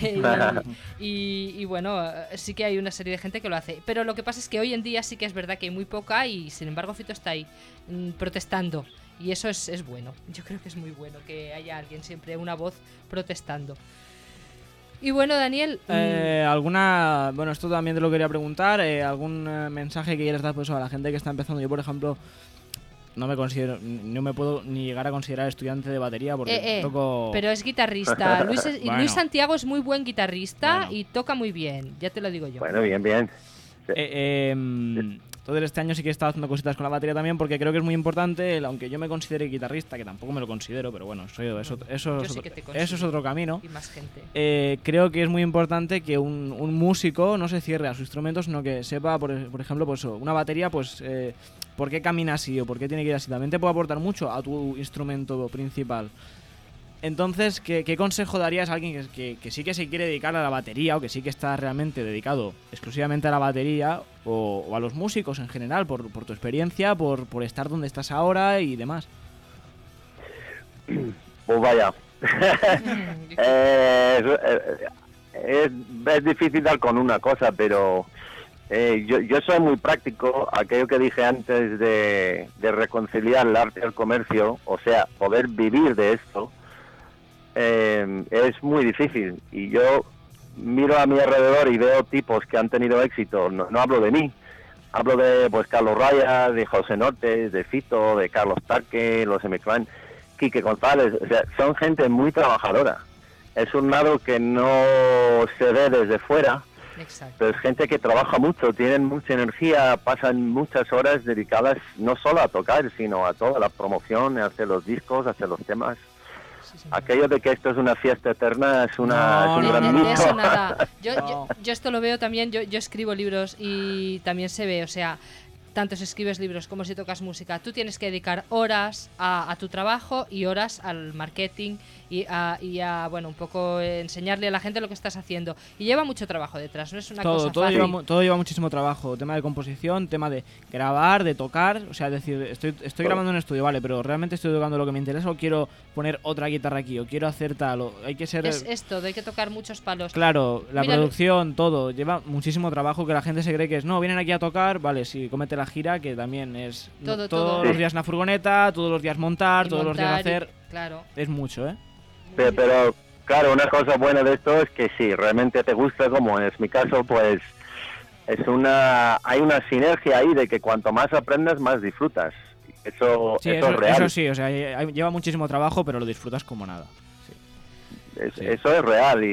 y bueno, sí que hay una serie de gente que lo hace. Pero lo que pasa es que hoy en día sí que es verdad que hay muy poca y sin embargo Fito está ahí protestando. Y eso es bueno. Yo creo que es muy bueno que haya alguien siempre, una voz protestando. Y bueno, Daniel... Bueno, esto también te lo quería preguntar. ¿Algún mensaje que quieras dar pues, a la gente que está empezando? Yo, por ejemplo... No me puedo ni llegar a considerar estudiante de batería porque toco... Pero es guitarrista. Luis Santiago es muy buen guitarrista y toca muy bien, ya te lo digo yo. Bueno, bien. Entonces este año sí que he estado haciendo cositas con la batería también porque creo que es muy importante, aunque yo me considere guitarrista, que tampoco me lo considero, pero bueno, eso es otro camino. Y más gente. Creo que es muy importante que un músico no se cierre a su instrumento, sino que sepa, por ejemplo, pues una batería, pues... ¿por qué camina así o por qué tiene que ir así? También te puede aportar mucho a tu instrumento principal. Entonces, ¿qué consejo darías a alguien que sí que se quiere dedicar a la batería o que sí que está realmente dedicado exclusivamente a la batería o a los músicos en general, por tu experiencia, por estar donde estás ahora y demás? Pues vaya. Es difícil dar con una cosa, pero... yo soy muy práctico. Aquello que dije antes de reconciliar el arte y el comercio, o sea, poder vivir de esto, es muy difícil. Y yo miro a mi alrededor y veo tipos que han tenido éxito. No hablo de mí, hablo de pues Carlos Raya, de José Nortes, de Fito, de Carlos Tarque, los M-Clan, Quique González. O sea, son gente muy trabajadora. Es un lado que no se ve desde fuera. Exacto. Pero es gente que trabaja mucho, tienen mucha energía, pasan muchas horas dedicadas no solo a tocar, sino a toda la promoción, a hacer los discos, a hacer los temas. Sí, señor. Aquello de que esto es una fiesta eterna es, No, es un no, gran De mito. eso nada. No. Yo esto lo veo también, yo escribo libros y también se ve, o sea, tanto si escribes libros como si tocas música, tú tienes que dedicar horas a tu trabajo y horas al marketing y a, bueno, un poco enseñarle a la gente lo que estás haciendo. Y lleva mucho trabajo detrás, no es una cosa Todo fácil. todo lleva muchísimo trabajo. Tema de composición, tema de grabar, de tocar. O sea, es decir, estoy grabando en un estudio, vale, pero realmente estoy tocando lo que me interesa o quiero poner otra guitarra aquí o quiero hacer tal. O hay que ser... Es esto, hay que tocar muchos palos. Claro, la Mira, producción, todo. Lleva muchísimo trabajo que la gente se cree que es, no, vienen aquí a tocar, vale, sí, cómete la gira, que también es Todo, todos todo. los Sí. días en la furgoneta, todos los días montar, Y todos los días montar y- hacer. Claro. Es mucho, ¿eh? Pero claro, una cosa buena de esto es que si realmente te gusta, como es mi caso, pues hay una sinergia ahí de que cuanto más aprendes, más disfrutas. Eso, Sí, eso es real. eso sí, o sea, lleva muchísimo trabajo, pero lo disfrutas como nada. Sí. Sí. Eso es real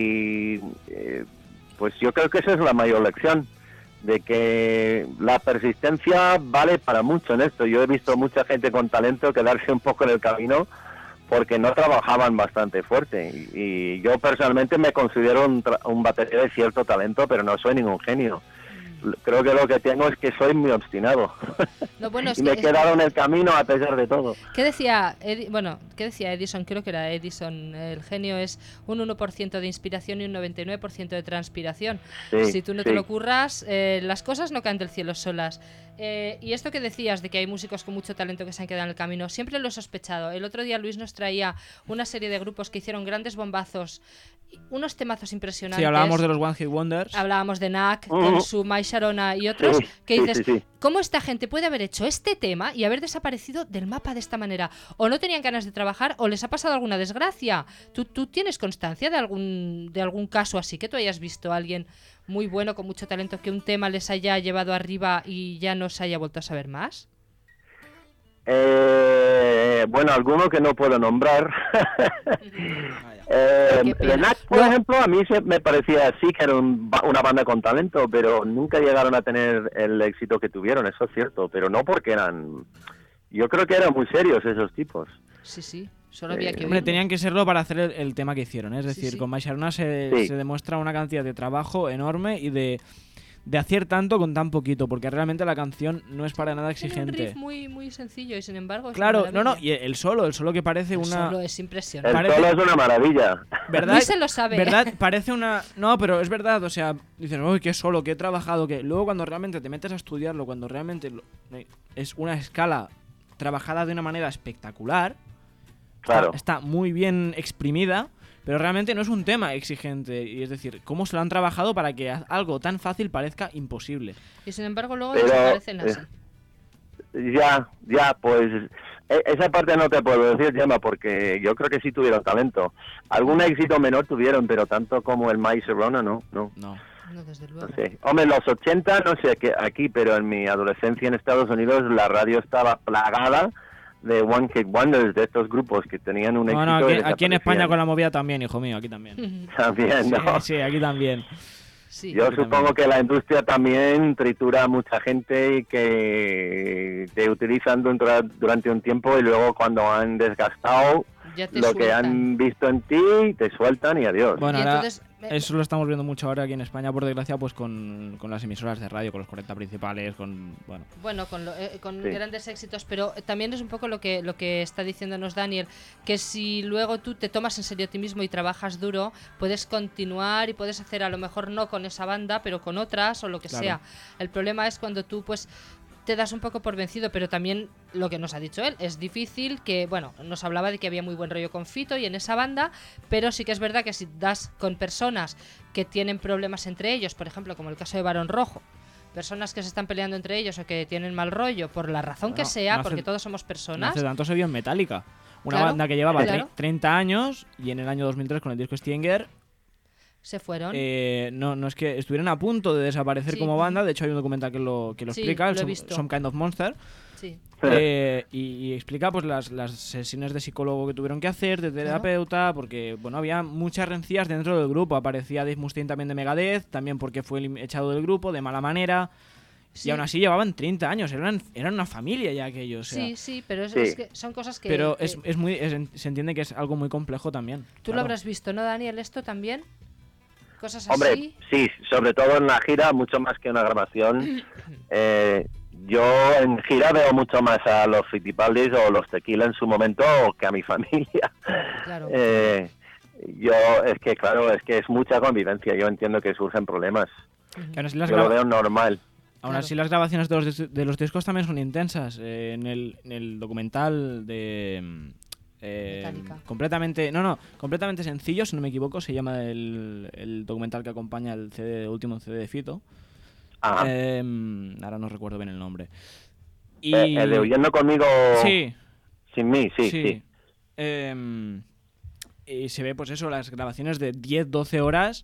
pues yo creo que esa es la mayor lección, de que la persistencia vale para mucho en esto. Yo he visto mucha gente con talento quedarse un poco en el camino porque no trabajaban bastante fuerte. Y yo personalmente me considero un batería de cierto talento, pero no soy ningún genio. Creo que lo que tengo es que soy muy obstinado. Lo bueno es Y me he que quedado en el camino a pesar de todo. ¿Qué decía Edison? Creo que era Edison. El genio es un 1% de inspiración y un 99% de transpiración. Sí, Si tú no te sí. lo curras, las cosas no caen del cielo solas. Y esto que decías de que hay músicos con mucho talento que se han quedado en el camino, siempre lo he sospechado. El otro día Luis nos traía una serie de grupos que hicieron grandes bombazos, unos temazos impresionantes. Sí, hablábamos de los One Hit Wonders. Hablábamos de Knack, con su My Sharona y otros, Sí, que sí, dices, sí, sí. ¿cómo esta gente puede haber hecho este tema y haber desaparecido del mapa de esta manera? O no tenían ganas de trabajar o les ha pasado alguna desgracia. ¿Tú tienes constancia de algún caso así, que tú hayas visto a alguien muy bueno, con mucho talento, que un tema les haya llevado arriba y ya no se haya vuelto a saber más? Bueno, alguno que no puedo nombrar. Qué pena. The Knack, por No. ejemplo, a mí me parecía así que era una banda con talento, pero nunca llegaron a tener el éxito que tuvieron, eso es cierto, pero no porque eran... Yo creo que eran muy serios esos tipos. Sí, solo había que Hombre, oírlo. tenían que serlo para hacer el tema que hicieron, ¿eh? Es Sí, decir, sí. con My Sharona se Sí. demuestra una cantidad de trabajo enorme y de hacer tanto con tan poquito, porque realmente la canción no es para nada Tiene un exigente. riff muy, muy sencillo y sin embargo es Claro, una no, maravilla. y el solo que parece El una... solo es El impresionante. Parece- solo es una maravilla. ¿Verdad? Luis se lo sabe. ¿Verdad? Parece una... No, pero es verdad, o sea, dices, uy, qué solo, qué trabajado, que luego cuando realmente te metes a estudiarlo, cuando realmente es una escala trabajada de una manera espectacular, Claro. está muy bien exprimida, pero realmente no es un tema exigente. Y es decir, cómo se lo han trabajado para que algo tan fácil parezca imposible. Y sin embargo luego Pero, desaparecen así. Ya, pues esa parte no te puedo decir, Gemma, porque yo creo que sí tuvieron talento. Algún éxito menor tuvieron, pero tanto como el My Sharona, no. No. No, desde luego. No sé. Hombre, en los 80, no sé aquí, pero en mi adolescencia en Estados Unidos la radio estaba plagada de One Hit Wonders, de estos grupos que tenían un No, éxito. no, y aquí en desaparecían. España con la movida también, hijo mío, aquí también. También, Sí, ¿no? sí, aquí también. Sí. Yo Aquí supongo también. que la industria también tritura a mucha gente y que te utilizan durante un tiempo y luego cuando han desgastado Ya te lo que sueltan. han visto en ti, te sueltan y adiós. Bueno, Y ahora entonces, eso lo estamos viendo mucho ahora aquí en España, por desgracia, pues con las emisoras de radio, con los 40 principales, con... Bueno, con Sí. grandes éxitos, pero también es un poco lo que está diciéndonos Daniel, que si luego tú te tomas en serio a ti mismo y trabajas duro, puedes continuar y puedes hacer a lo mejor no con esa banda, pero con otras o lo que Claro. sea. El problema es cuando tú pues te das un poco por vencido, pero también lo que nos ha dicho él, es difícil que, bueno, nos hablaba de que había muy buen rollo con Fito y en esa banda, pero sí que es verdad que si das con personas que tienen problemas entre ellos, por ejemplo, como el caso de Barón Rojo, personas que se están peleando entre ellos o que tienen mal rollo, por la razón que Bueno, sea, no hace- porque todos somos no personas, hace tanto se vio en Metallica. Una Claro, banda que llevaba claro. 30 años y en el año 2003 con el disco Stinger se fueron. no es que estuvieran a punto de desaparecer Sí. como banda. De hecho hay un documental que lo Sí, explica, el lo he Some, visto. Some Kind of Monster, Sí. y explica pues las sesiones de psicólogo que tuvieron que hacer, de terapeuta, porque bueno, había muchas rencillas dentro del grupo. Aparecía Dave Mustaine también de Megadeth, también porque fue echado del grupo de mala manera. Sí. Y aún así llevaban 30 años, eran una familia ya aquellos. O sea, Sí, pero Sí. es que son cosas que... pero que- se entiende que es algo muy complejo también. Tú lo claro. habrás visto, ¿no, Daniel? ¿Esto también? Cosas Hombre, así. sí, sobre todo en la gira, mucho más que una grabación. Yo en gira veo mucho más a los Fittipaldis o los Tequila en su momento que a mi familia. Claro. Yo, es que claro, es que es mucha convivencia. Yo entiendo que surgen problemas. Que aún así las Yo lo graba- veo normal. Aún Claro. así las grabaciones de los discos también son intensas. En el documental de... Metallica. completamente sencillo, si no me equivoco, se llama el documental que acompaña el último CD de Fito. Ajá. Ahora no recuerdo bien el nombre. Y... El de Huyendo conmigo Sí, sin mí, sí. Y se ve, pues eso, las grabaciones de 10-12 horas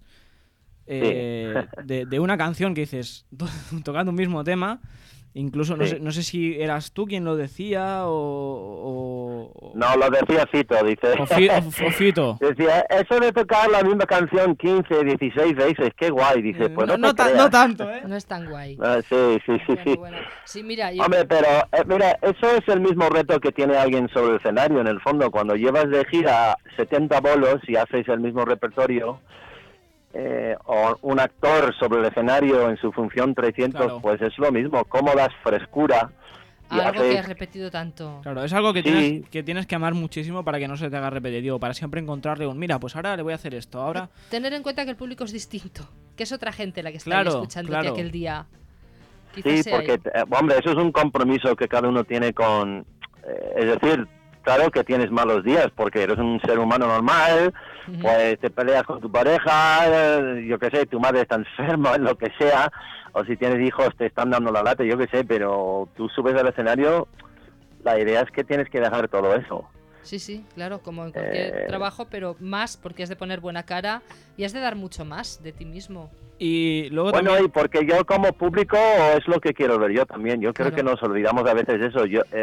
de una canción que dices, tocando un mismo tema. Incluso, Sí. no sé si eras tú quien lo decía o No, lo decía Fito, dice. o Fito. Decía, eso de tocar la misma canción 15, 16 veces, qué guay. Dice, pues no, te creas. no tanto, ¿eh? No es tan guay. Ah, sí. Bueno. Sí, mira, yo... Hombre, pero mira, eso es el mismo reto que tiene alguien sobre el escenario, en el fondo. Cuando llevas de gira 70 bolos y haces el mismo repertorio, o un actor sobre el escenario en su función 300, Claro. pues es lo mismo. ¿Cómo das frescura? Y algo que haces- has repetido tanto. Claro, es algo que, Sí. tienes que amar muchísimo para que no se te haga repetitivo, para siempre encontrarle un, mira, pues ahora le voy a hacer esto, ahora... Tener en cuenta que el público es distinto, que es otra gente la que está Claro, ahí escuchando claro. que aquel día. Quizás Sí, sea porque, ahí. hombre, eso es un compromiso que cada uno tiene con... es decir, claro que tienes malos días, porque eres un ser humano normal, Ujú. pues te peleas con tu pareja, yo qué sé, tu madre está enferma, lo que sea, o si tienes hijos te están dando la lata, yo qué sé, pero tú subes al escenario, la idea es que tienes que dejar todo eso. Sí, claro, como en cualquier trabajo, pero más porque has de poner buena cara y has de dar mucho más de ti mismo. Y luego Bueno, también... y porque yo como público es lo que quiero ver yo también. Yo creo Claro. que nos olvidamos a veces de eso.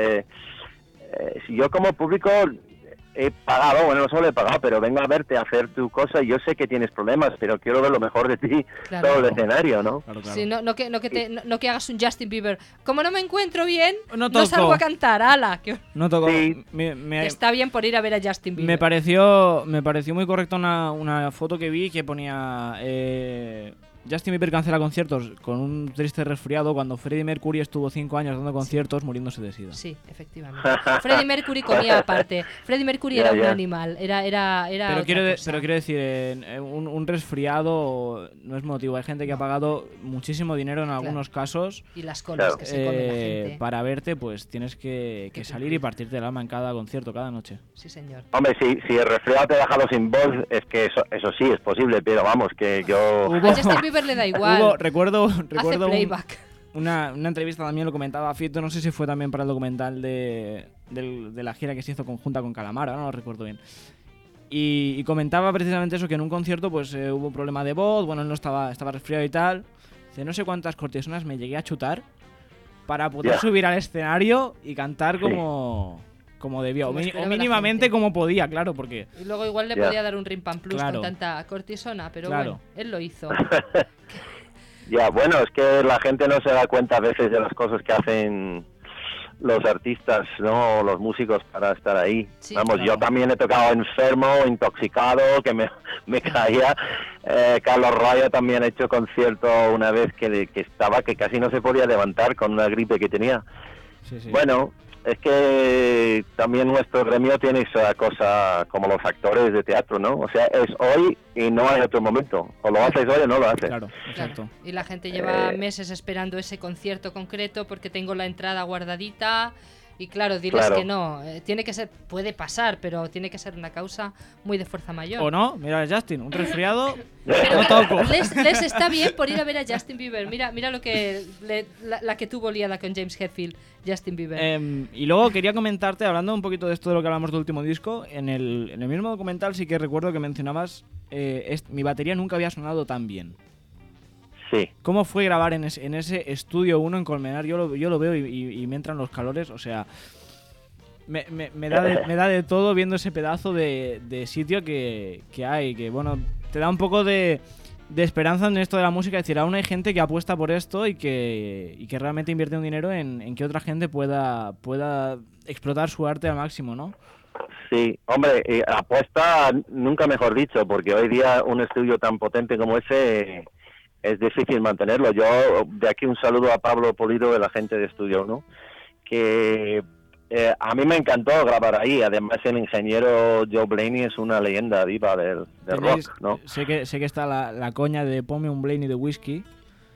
Si yo como público he pagado, bueno, no solo he pagado, pero vengo a verte a hacer tu cosa y yo sé que tienes problemas, pero quiero ver lo mejor de ti Claro. todo el escenario, ¿no? Claro. Sí, no que hagas un Justin Bieber. Como no me encuentro bien, No no toco. salgo a cantar. ¡Hala! Que No tocó... Sí. que está bien por ir a ver a Justin Bieber. Me pareció muy correcta una foto que vi que ponía Justin Bieber cancela conciertos con un triste resfriado cuando Freddie Mercury estuvo 5 años dando conciertos muriéndose de sida. Sí, efectivamente. Freddie Mercury comía aparte. Freddie Mercury Ya, era un ya. animal. Era Pero otra quiero, cosa. pero quiero decir, un resfriado no es motivo. Hay gente que ha pagado muchísimo dinero en algunos casos Y las colas Claro. que se come la gente. para verte, pues tienes que Que salir y partirte el alma en cada concierto, cada noche. Sí, señor. Hombre, si el resfriado te ha dejado sin voz, es que eso sí es posible, pero vamos, que yo... Hubo- A Justin Bieber le da igual. recuerdo Hace un- playback. una entrevista también lo comentaba Fito, no sé si fue también para el documental de la gira que se hizo conjunta con Calamaro, no lo recuerdo bien. Y comentaba precisamente eso, que en un concierto pues hubo un problema de voz, bueno, él no estaba resfriado y tal. Dice, no sé cuántas cortisonas me llegué a chutar para poder Ya. subir al escenario y cantar como debía, Como o esperaba la mínimamente gente. como podía, claro, porque... Y luego igual le Ya. podía dar un Rimpan Plus Claro. con tanta cortisona, pero Claro. bueno, él lo hizo. Ya, bueno, es que la gente no se da cuenta a veces de las cosas que hacen los artistas, ¿no? O los músicos para estar ahí. Sí, Vamos, claro. yo también he tocado enfermo, intoxicado, que me caía. Carlos Raya también ha hecho concierto una vez que estaba, que casi no se podía levantar con una gripe que tenía. Sí, sí. Bueno, es que también nuestro gremio tiene esa cosa como los actores de teatro, ¿no? O sea, es hoy y no hay otro momento. O lo haces hoy o no lo haces. Claro, Claro. exacto. Y la gente lleva meses esperando ese concierto concreto porque tengo la entrada guardadita. Y claro, diles Claro. que no. Tiene que ser, puede pasar, pero tiene que ser una causa muy de fuerza mayor. O no, mira a Justin, un resfriado, Pero no toco. les está bien por ir a ver a Justin Bieber. Mira lo que la que tuvo liada con James Hetfield, Justin Bieber. Y luego quería comentarte, hablando un poquito de esto de lo que hablamos del último disco, en el mismo documental sí que recuerdo que mencionabas mi batería nunca había sonado tan bien. Sí. ¿Cómo fue grabar en ese estudio 1 en Colmenar? Yo lo veo y me entran los calores, o sea... Me da de todo viendo ese pedazo de sitio que hay, que bueno, te da un poco de de esperanza en esto de la música. Es decir, aún hay gente que apuesta por esto y que realmente invierte un dinero en que otra gente pueda explotar su arte al máximo, ¿no? Sí, hombre, apuesta, nunca mejor dicho, porque hoy día un estudio tan potente como ese es difícil mantenerlo. Yo, de aquí un saludo a Pablo Polido, el agente de Estudio 1, que a mí me encantó grabar ahí. Además, el ingeniero Joe Blaney es una leyenda viva del Tenéis- rock, ¿no? Sé que está la coña de ponme un Blaney de whisky.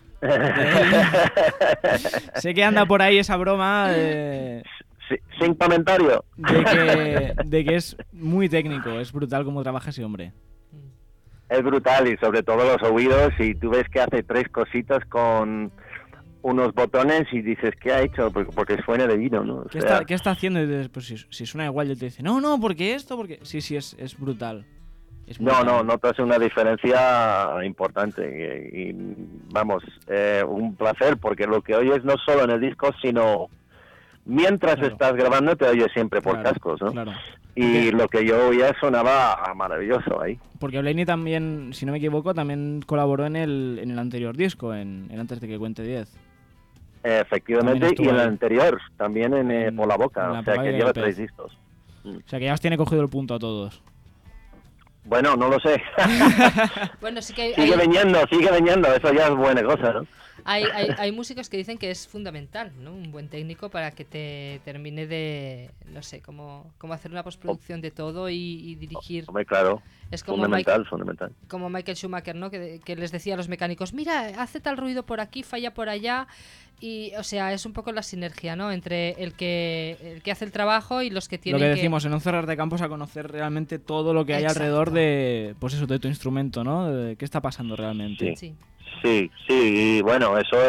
Sé que anda por ahí esa broma Sí, sin comentario. de que es muy técnico. Es brutal cómo trabaja ese hombre. Es brutal, y sobre todo los oídos, y tú ves que hace 3 cositas con unos botones y dices, ¿qué ha hecho? Porque suena divino, ¿no? O ¿Qué sea, está haciendo? Y dices, pues si suena igual, y él te dice, no, porque esto, porque... Sí, es brutal. Es brutal. no, notas una diferencia importante y vamos, un placer, porque lo que oyes no solo en el disco, sino mientras Claro. estás grabando te oyes siempre por Claro, cascos, ¿no? Claro. Y lo que yo oía sonaba maravilloso ahí. Porque Blaney también, si no me equivoco, también colaboró en el anterior disco, en Antes de que cuente 10. Efectivamente, También estuvo y en el ahí. anterior, también En- Por la en Boca, La o sea Paga y que el lleva Pez. 3 discos. O sea que ya os tiene cogido el punto a todos. Bueno, no lo sé. Bueno, sí que hay, sigue viniendo, eso ya es buena cosa, ¿no? hay músicos que dicen que es fundamental, ¿no? Un buen técnico para que te termine de, no sé, cómo hacer una postproducción de todo y dirigir. Hombre, claro, Es como fundamental. como Michael Schumacher, ¿no? Que les decía a los mecánicos, mira, hace tal ruido por aquí, falla por allá. Y, o sea, es un poco la sinergia, ¿no? Entre el que hace el trabajo y los que Lo tienen que decimos, en un cerrar de campos, a conocer realmente todo lo que hay Exacto. alrededor de, pues eso, de tu instrumento, ¿no? De qué está pasando realmente. Sí. Sí, y bueno, eso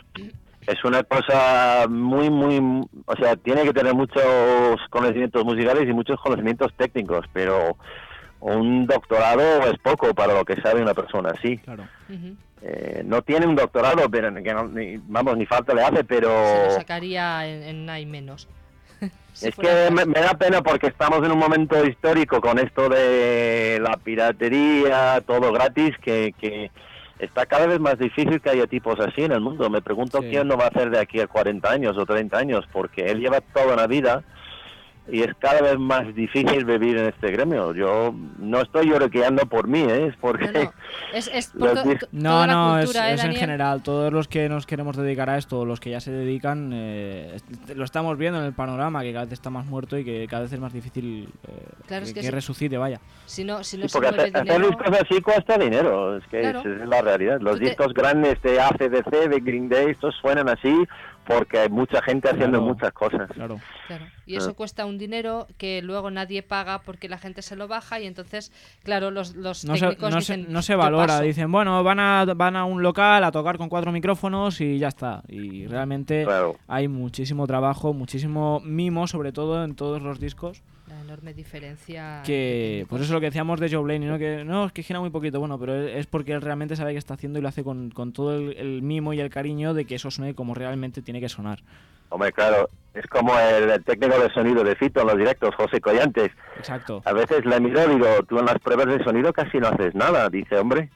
es una cosa muy, o sea, tiene que tener muchos conocimientos musicales y muchos conocimientos técnicos, pero un doctorado es poco para lo que sabe una persona así. Claro. Ujú. No tiene un doctorado, pero que no, ni falta le hace, pero Se lo sacaría en nada y menos. Si es fuera que el caso. me da pena porque estamos en un momento histórico con esto de la piratería, todo gratis, que está cada vez más difícil que haya tipos así en el mundo. Me pregunto Sí. quién lo va a hacer de aquí a 40 años o 30 años, porque él lleva toda la vida y es cada vez más difícil vivir en este gremio. Yo no estoy lloriqueando por mí, es porque... No, es por Los toda No, la es cultura, en Daniel. general. Todos los que nos queremos dedicar a esto, los que ya se dedican, lo estamos viendo en el panorama, que cada vez está más muerto y que cada vez es más difícil Claro, es que que sí. resucite, vaya. Si no Sí, se porque mueve hacer dinero... discos así cuesta dinero, es que Claro. esa es la realidad. Los Tú te- discos grandes de AC/DC, de Green Day, estos suenan así porque hay mucha gente haciendo Claro. muchas cosas. Claro. Claro. Y eso cuesta un dinero que luego nadie paga porque la gente se lo baja y entonces, claro, los No técnicos dicen, no se "Yo valora. paso". Dicen, bueno, van a un local a tocar con 4 micrófonos y ya está. Y realmente Claro. hay muchísimo trabajo, muchísimo mimo, sobre todo en todos los discos. La enorme diferencia. Que, de técnicos. pues eso es lo que decíamos de Joe Blaney, ¿no? Que no, es que gira muy poquito, bueno, pero es porque él realmente sabe qué está haciendo y lo hace con todo el mimo y el cariño de que eso suene como realmente tiene que sonar. Hombre, claro, es como el técnico de sonido de Fito en los directos, José Collantes. Exacto. A veces le miro y digo, tú en las pruebas de sonido casi no haces nada. Dice, hombre,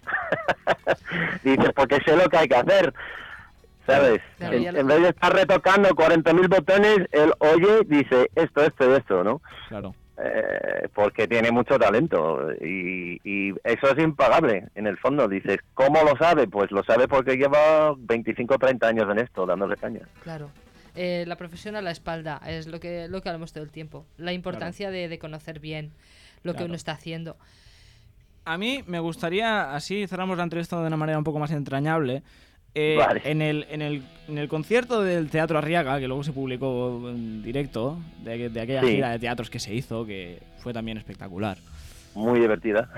dice, porque sé lo que hay que hacer. ¿Sabes? Claro, ya lo- En vez de estar retocando 40.000 botones, él oye, dice esto y esto, ¿no? Claro. Porque tiene mucho talento y eso es impagable en el fondo. Dices, ¿cómo lo sabe? Pues lo sabe porque lleva 25 o 30 años en esto, dándole caña. Claro. La profesión a la espalda es lo que hablamos todo el tiempo. La importancia de conocer bien lo que Claro. uno está haciendo. A mí me gustaría, así cerramos la entrevista de una manera un poco más entrañable. Vale. En el concierto del Teatro Arriaga, que luego se publicó en directo, de aquella Sí. gira de teatros que se hizo, que fue también espectacular. Muy divertida.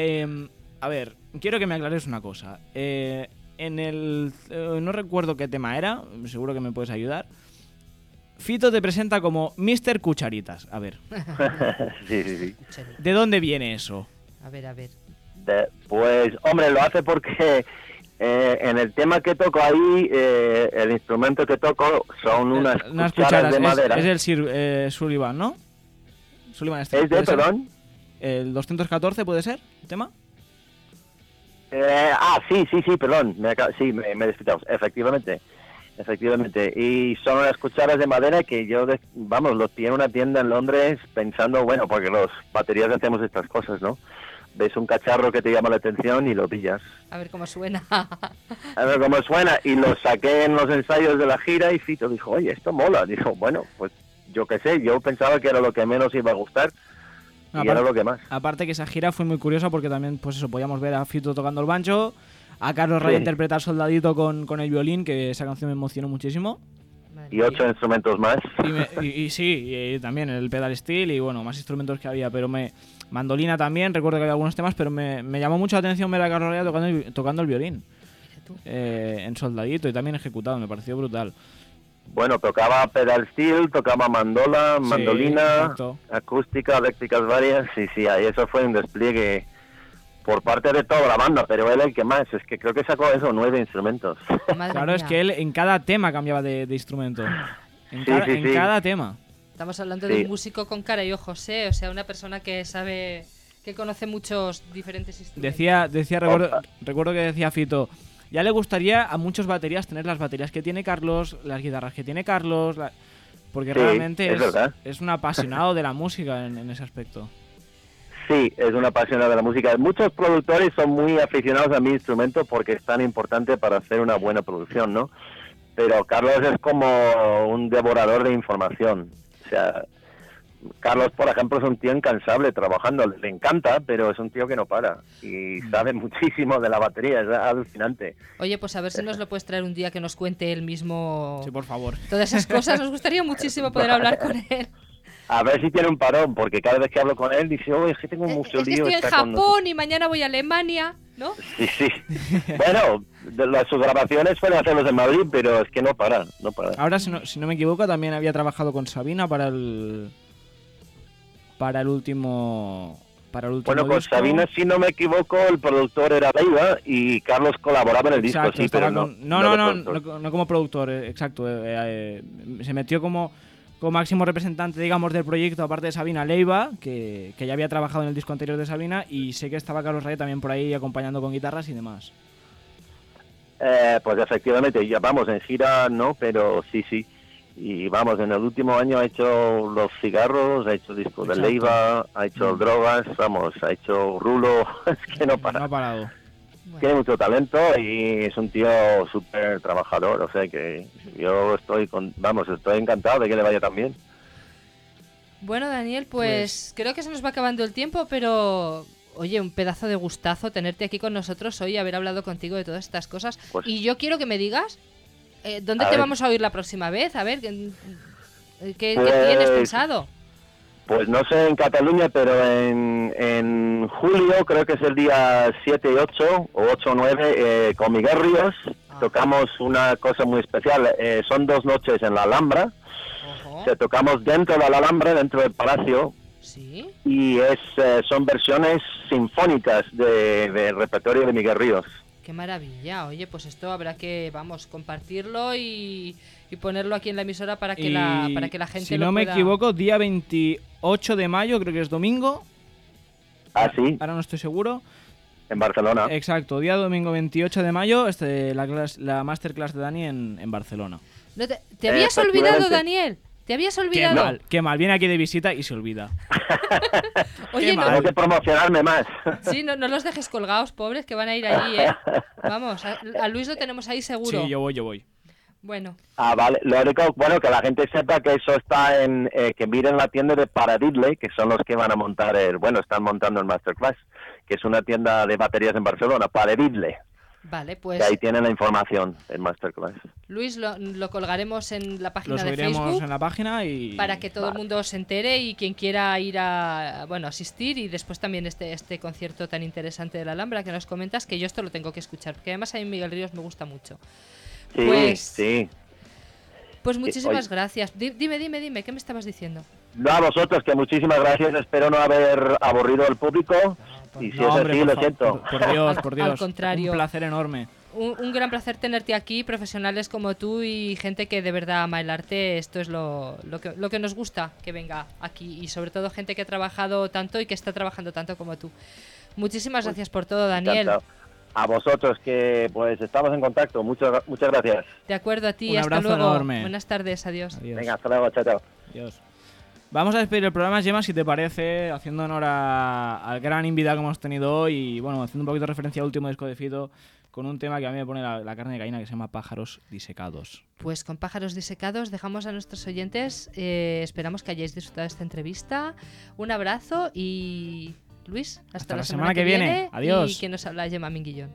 A ver, quiero que me aclares una cosa. No recuerdo qué tema era, seguro que me puedes ayudar. Fito te presenta como Mr. Cucharitas. A ver, Sí. ¿de dónde viene eso? A ver. Pues, hombre, lo hace porque en el tema que toco ahí, el instrumento que toco son unas cucharas de madera. Es el Sir Sullivan, ¿no? Sullivan Street, ¿Es de, ¿puede ser? perdón? ¿El 214 puede ser el tema? Perdón, me he despistado. Efectivamente. Y son unas cucharas de madera que yo, los pillé en una tienda en Londres pensando, bueno, porque los baterías hacemos estas cosas, ¿no? Ves un cacharro que te llama la atención y lo pillas. A ver cómo suena. A ver cómo suena. Y lo saqué en los ensayos de la gira y Fito dijo, oye, esto mola. Dijo, bueno, pues yo qué sé, yo pensaba que era lo que menos iba a gustar. Y era lo que más. Aparte que esa gira fue muy curiosa porque también, pues eso, podíamos ver a Fito tocando el banjo, a Carlos Raya interpretar Soldadito con el violín, que esa canción me emocionó muchísimo. Y 8 instrumentos más. Y también el pedal steel y bueno, más instrumentos que había, pero mandolina también, recuerdo que había algunos temas, pero me llamó mucho la atención ver a Carlos Raya tocando el violín en Soldadito y también ejecutado, me pareció brutal. Bueno, tocaba pedal steel, tocaba mandolina, acústica, eléctricas varias, sí, ahí eso fue un despliegue por parte de toda la banda, pero él el que más, es que creo que sacó 9 instrumentos. Claro, es que él en cada tema cambiaba de instrumento, en cada tema. Estamos hablando de un músico con cara y ojos, o sea, una persona que sabe, que conoce muchos diferentes instrumentos. Recuerdo que decía Fito, ya le gustaría a muchos baterías tener las baterías que tiene Carlos, las guitarras que tiene Carlos, porque realmente es un apasionado de la música en ese aspecto. Sí, es un apasionado de la música. Muchos productores son muy aficionados a mi instrumento porque es tan importante para hacer una buena producción, ¿no? Pero Carlos es como un devorador de información. O sea, Carlos, por ejemplo, es un tío incansable trabajando. Le encanta, pero es un tío que no para. Y sabe muchísimo de la batería, es alucinante. Oye, pues a ver si nos lo puedes traer un día que nos cuente él mismo. Sí, por favor. Todas esas cosas, nos gustaría muchísimo poder hablar con él. A ver si tiene un parón, porque cada vez que hablo con él dice, es que tengo mucho lío. Es que estoy en Japón y mañana voy a Alemania, ¿no? Sí. Bueno, sus grabaciones pueden hacerlos en Madrid, pero es que no para. Ahora, si no me equivoco, también había trabajado con Sabina para el último bueno, con disco. Sabina, si no me equivoco, el productor era Leiva y Carlos colaboraba en el disco, sí, pero no como productor, exacto. Se metió como máximo representante, digamos, del proyecto, aparte de Sabina, Leiva, que ya había trabajado en el disco anterior de Sabina, y sé que estaba Carlos Raya también por ahí acompañando con guitarras y demás. Pues efectivamente, ya vamos, en gira no, pero sí. Y vamos, en el último año ha hecho Los Cigarros, ha hecho discos de Leiva, ha hecho Drogas, ha hecho Rulo, es que no para. No ha parado. Tiene mucho talento y es un tío súper trabajador, o sea que yo estoy encantado de que le vaya tan bien. Bueno, Daniel, pues creo que se nos va acabando el tiempo, pero oye, un pedazo de gustazo tenerte aquí con nosotros hoy, haber hablado contigo de todas estas cosas. Pues, y yo quiero que me digas, ¿dónde te vamos a oír la próxima vez? A ver, ¿qué tienes pensado? Pues no sé en Cataluña, pero en julio, creo que es el día 7 y 8, o 8 o 9, con Miguel Ríos, tocamos una cosa muy especial. Son 2 noches en la Alhambra. O sea, tocamos dentro de la Alhambra, dentro del Palacio. ¿Sí? Y son versiones sinfónicas del repertorio de Miguel Ríos. Qué maravilla. Oye, pues esto habrá que, compartirlo y ponerlo aquí en la emisora para que la gente lo pueda... Si no me equivoco, día 28 de mayo, creo que es domingo. Ah, sí. Ahora no estoy seguro. En Barcelona. Exacto, día domingo 28 de mayo, la masterclass de Dani en Barcelona. ¿No te habías olvidado, Daniel? ¿Te habías olvidado? Qué mal. Viene aquí de visita y se olvida. Oye, tengo que promocionarme más. Sí, no los dejes colgados, pobres, que van a ir allí, ¿eh? Vamos, a Luis lo tenemos ahí seguro. Sí, yo voy. Bueno. Ah, vale. Lo único, que la gente sepa que eso está que miren la tienda de Paradiddle, que son los que van a montar están montando el Masterclass, que es una tienda de baterías en Barcelona, Paradiddle. Vale, pues... Y ahí tienen la información del Masterclass. Luis, lo colgaremos en la página de Facebook. Lo subiremos en la página y... Para que todo el mundo se entere y quien quiera ir a asistir, y después también este concierto tan interesante de la Alhambra que nos comentas, que yo esto lo tengo que escuchar, porque además a mí Miguel Ríos me gusta mucho. Sí, sí. Pues muchísimas gracias. Dime, ¿qué me estabas diciendo? No, a vosotros, que muchísimas gracias. Espero no haber aburrido al público. Y si es así, lo siento. Por Dios. Al contrario. Un placer enorme. Un gran placer tenerte aquí, profesionales como tú y gente que de verdad ama el arte. Esto es lo que nos gusta que venga aquí, y sobre todo gente que ha trabajado tanto y que está trabajando tanto como tú. Muchísimas gracias por todo, Daniel. Encantado. A vosotros que pues estamos en contacto. Muchas gracias. De acuerdo a ti, Un hasta abrazo luego. enorme. Buenas tardes, adiós. Adiós. Venga, hasta luego, chao, chao. Adiós. Vamos a despedir el programa, Gemma, si te parece, haciendo honor al gran invitado que hemos tenido hoy y, bueno, haciendo un poquito de referencia al último disco de Fito, con un tema que a mí me pone la carne de gallina, que se llama Pájaros Disecados. Pues con Pájaros Disecados dejamos a nuestros oyentes. Esperamos que hayáis disfrutado de esta entrevista. Un abrazo y... Luis, hasta la semana que viene. Adiós. Y que nos habla Gemma Minguillón.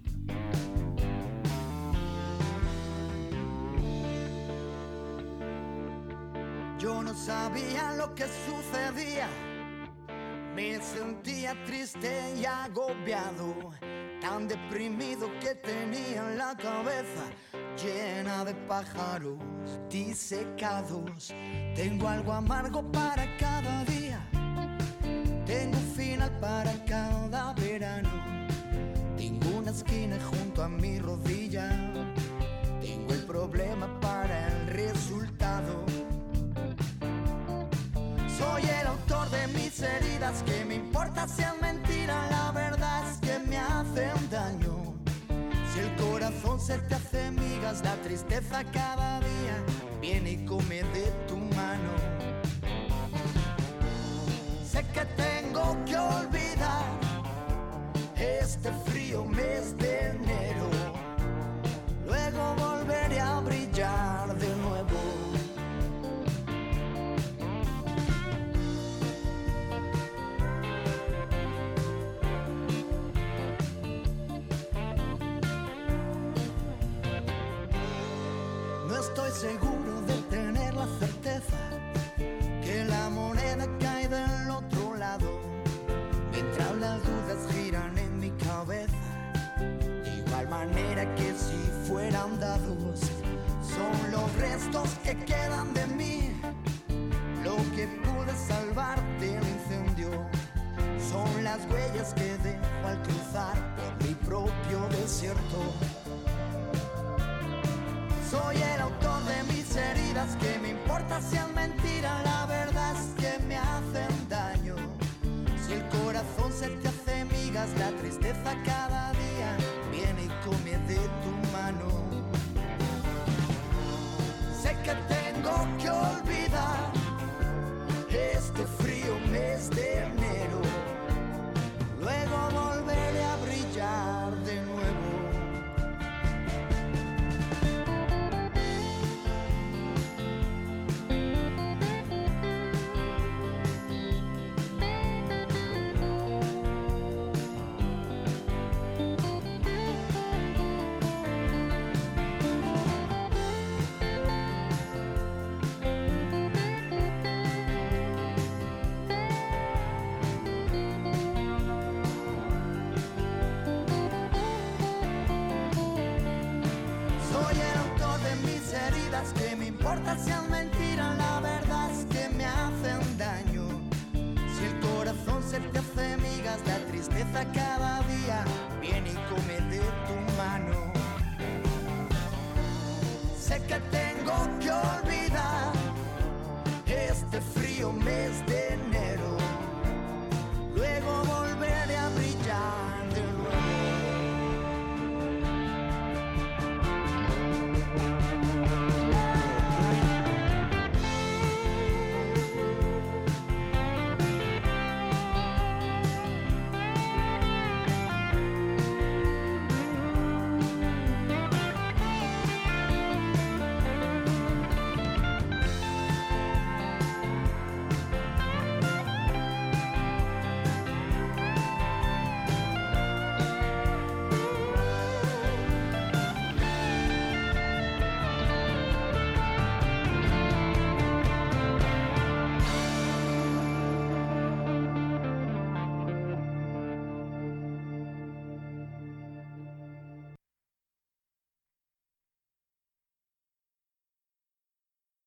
Yo no sabía lo que sucedía, me sentía triste y agobiado, tan deprimido que tenía la cabeza llena de pájaros disecados. Tengo algo amargo para cada día, tengo un final para cada verano, tengo una esquina junto a mi rodilla, tengo el problema para el resultado. Soy el autor de mis heridas, que me importa si es mentira, la verdad es que me hacen daño. Si el corazón se te hace migas, la tristeza cada día viene y come de tu mano. Sé que tengo que olvidar este frío mes de enero, luego volveré a brillar de nuevo. No estoy seguro de tener la certeza que la moneda cae del otro lado, mientras las dudas giran en mi cabeza, de igual manera que si fueran dados. Son los restos que quedan de mí, lo que pude salvar del incendio, son las huellas que dejo al cruzar por mi propio desierto. Soy el autor de mis heridas, que me importa si es mentira, la verdad es que me hacen daño. Si el corazón se te hace migas, la tristeza cada día viene y come de tu mano. Sé que tengo que olvidar este frío mes de enero, luego volveré a brillar de nuevo. Que me importa si es mentira, la verdad es que me hacen daño. Si el corazón se te hace migas, la tristeza cada día viene y come de tu mano. Sé que tengo que olvidar este frío mes de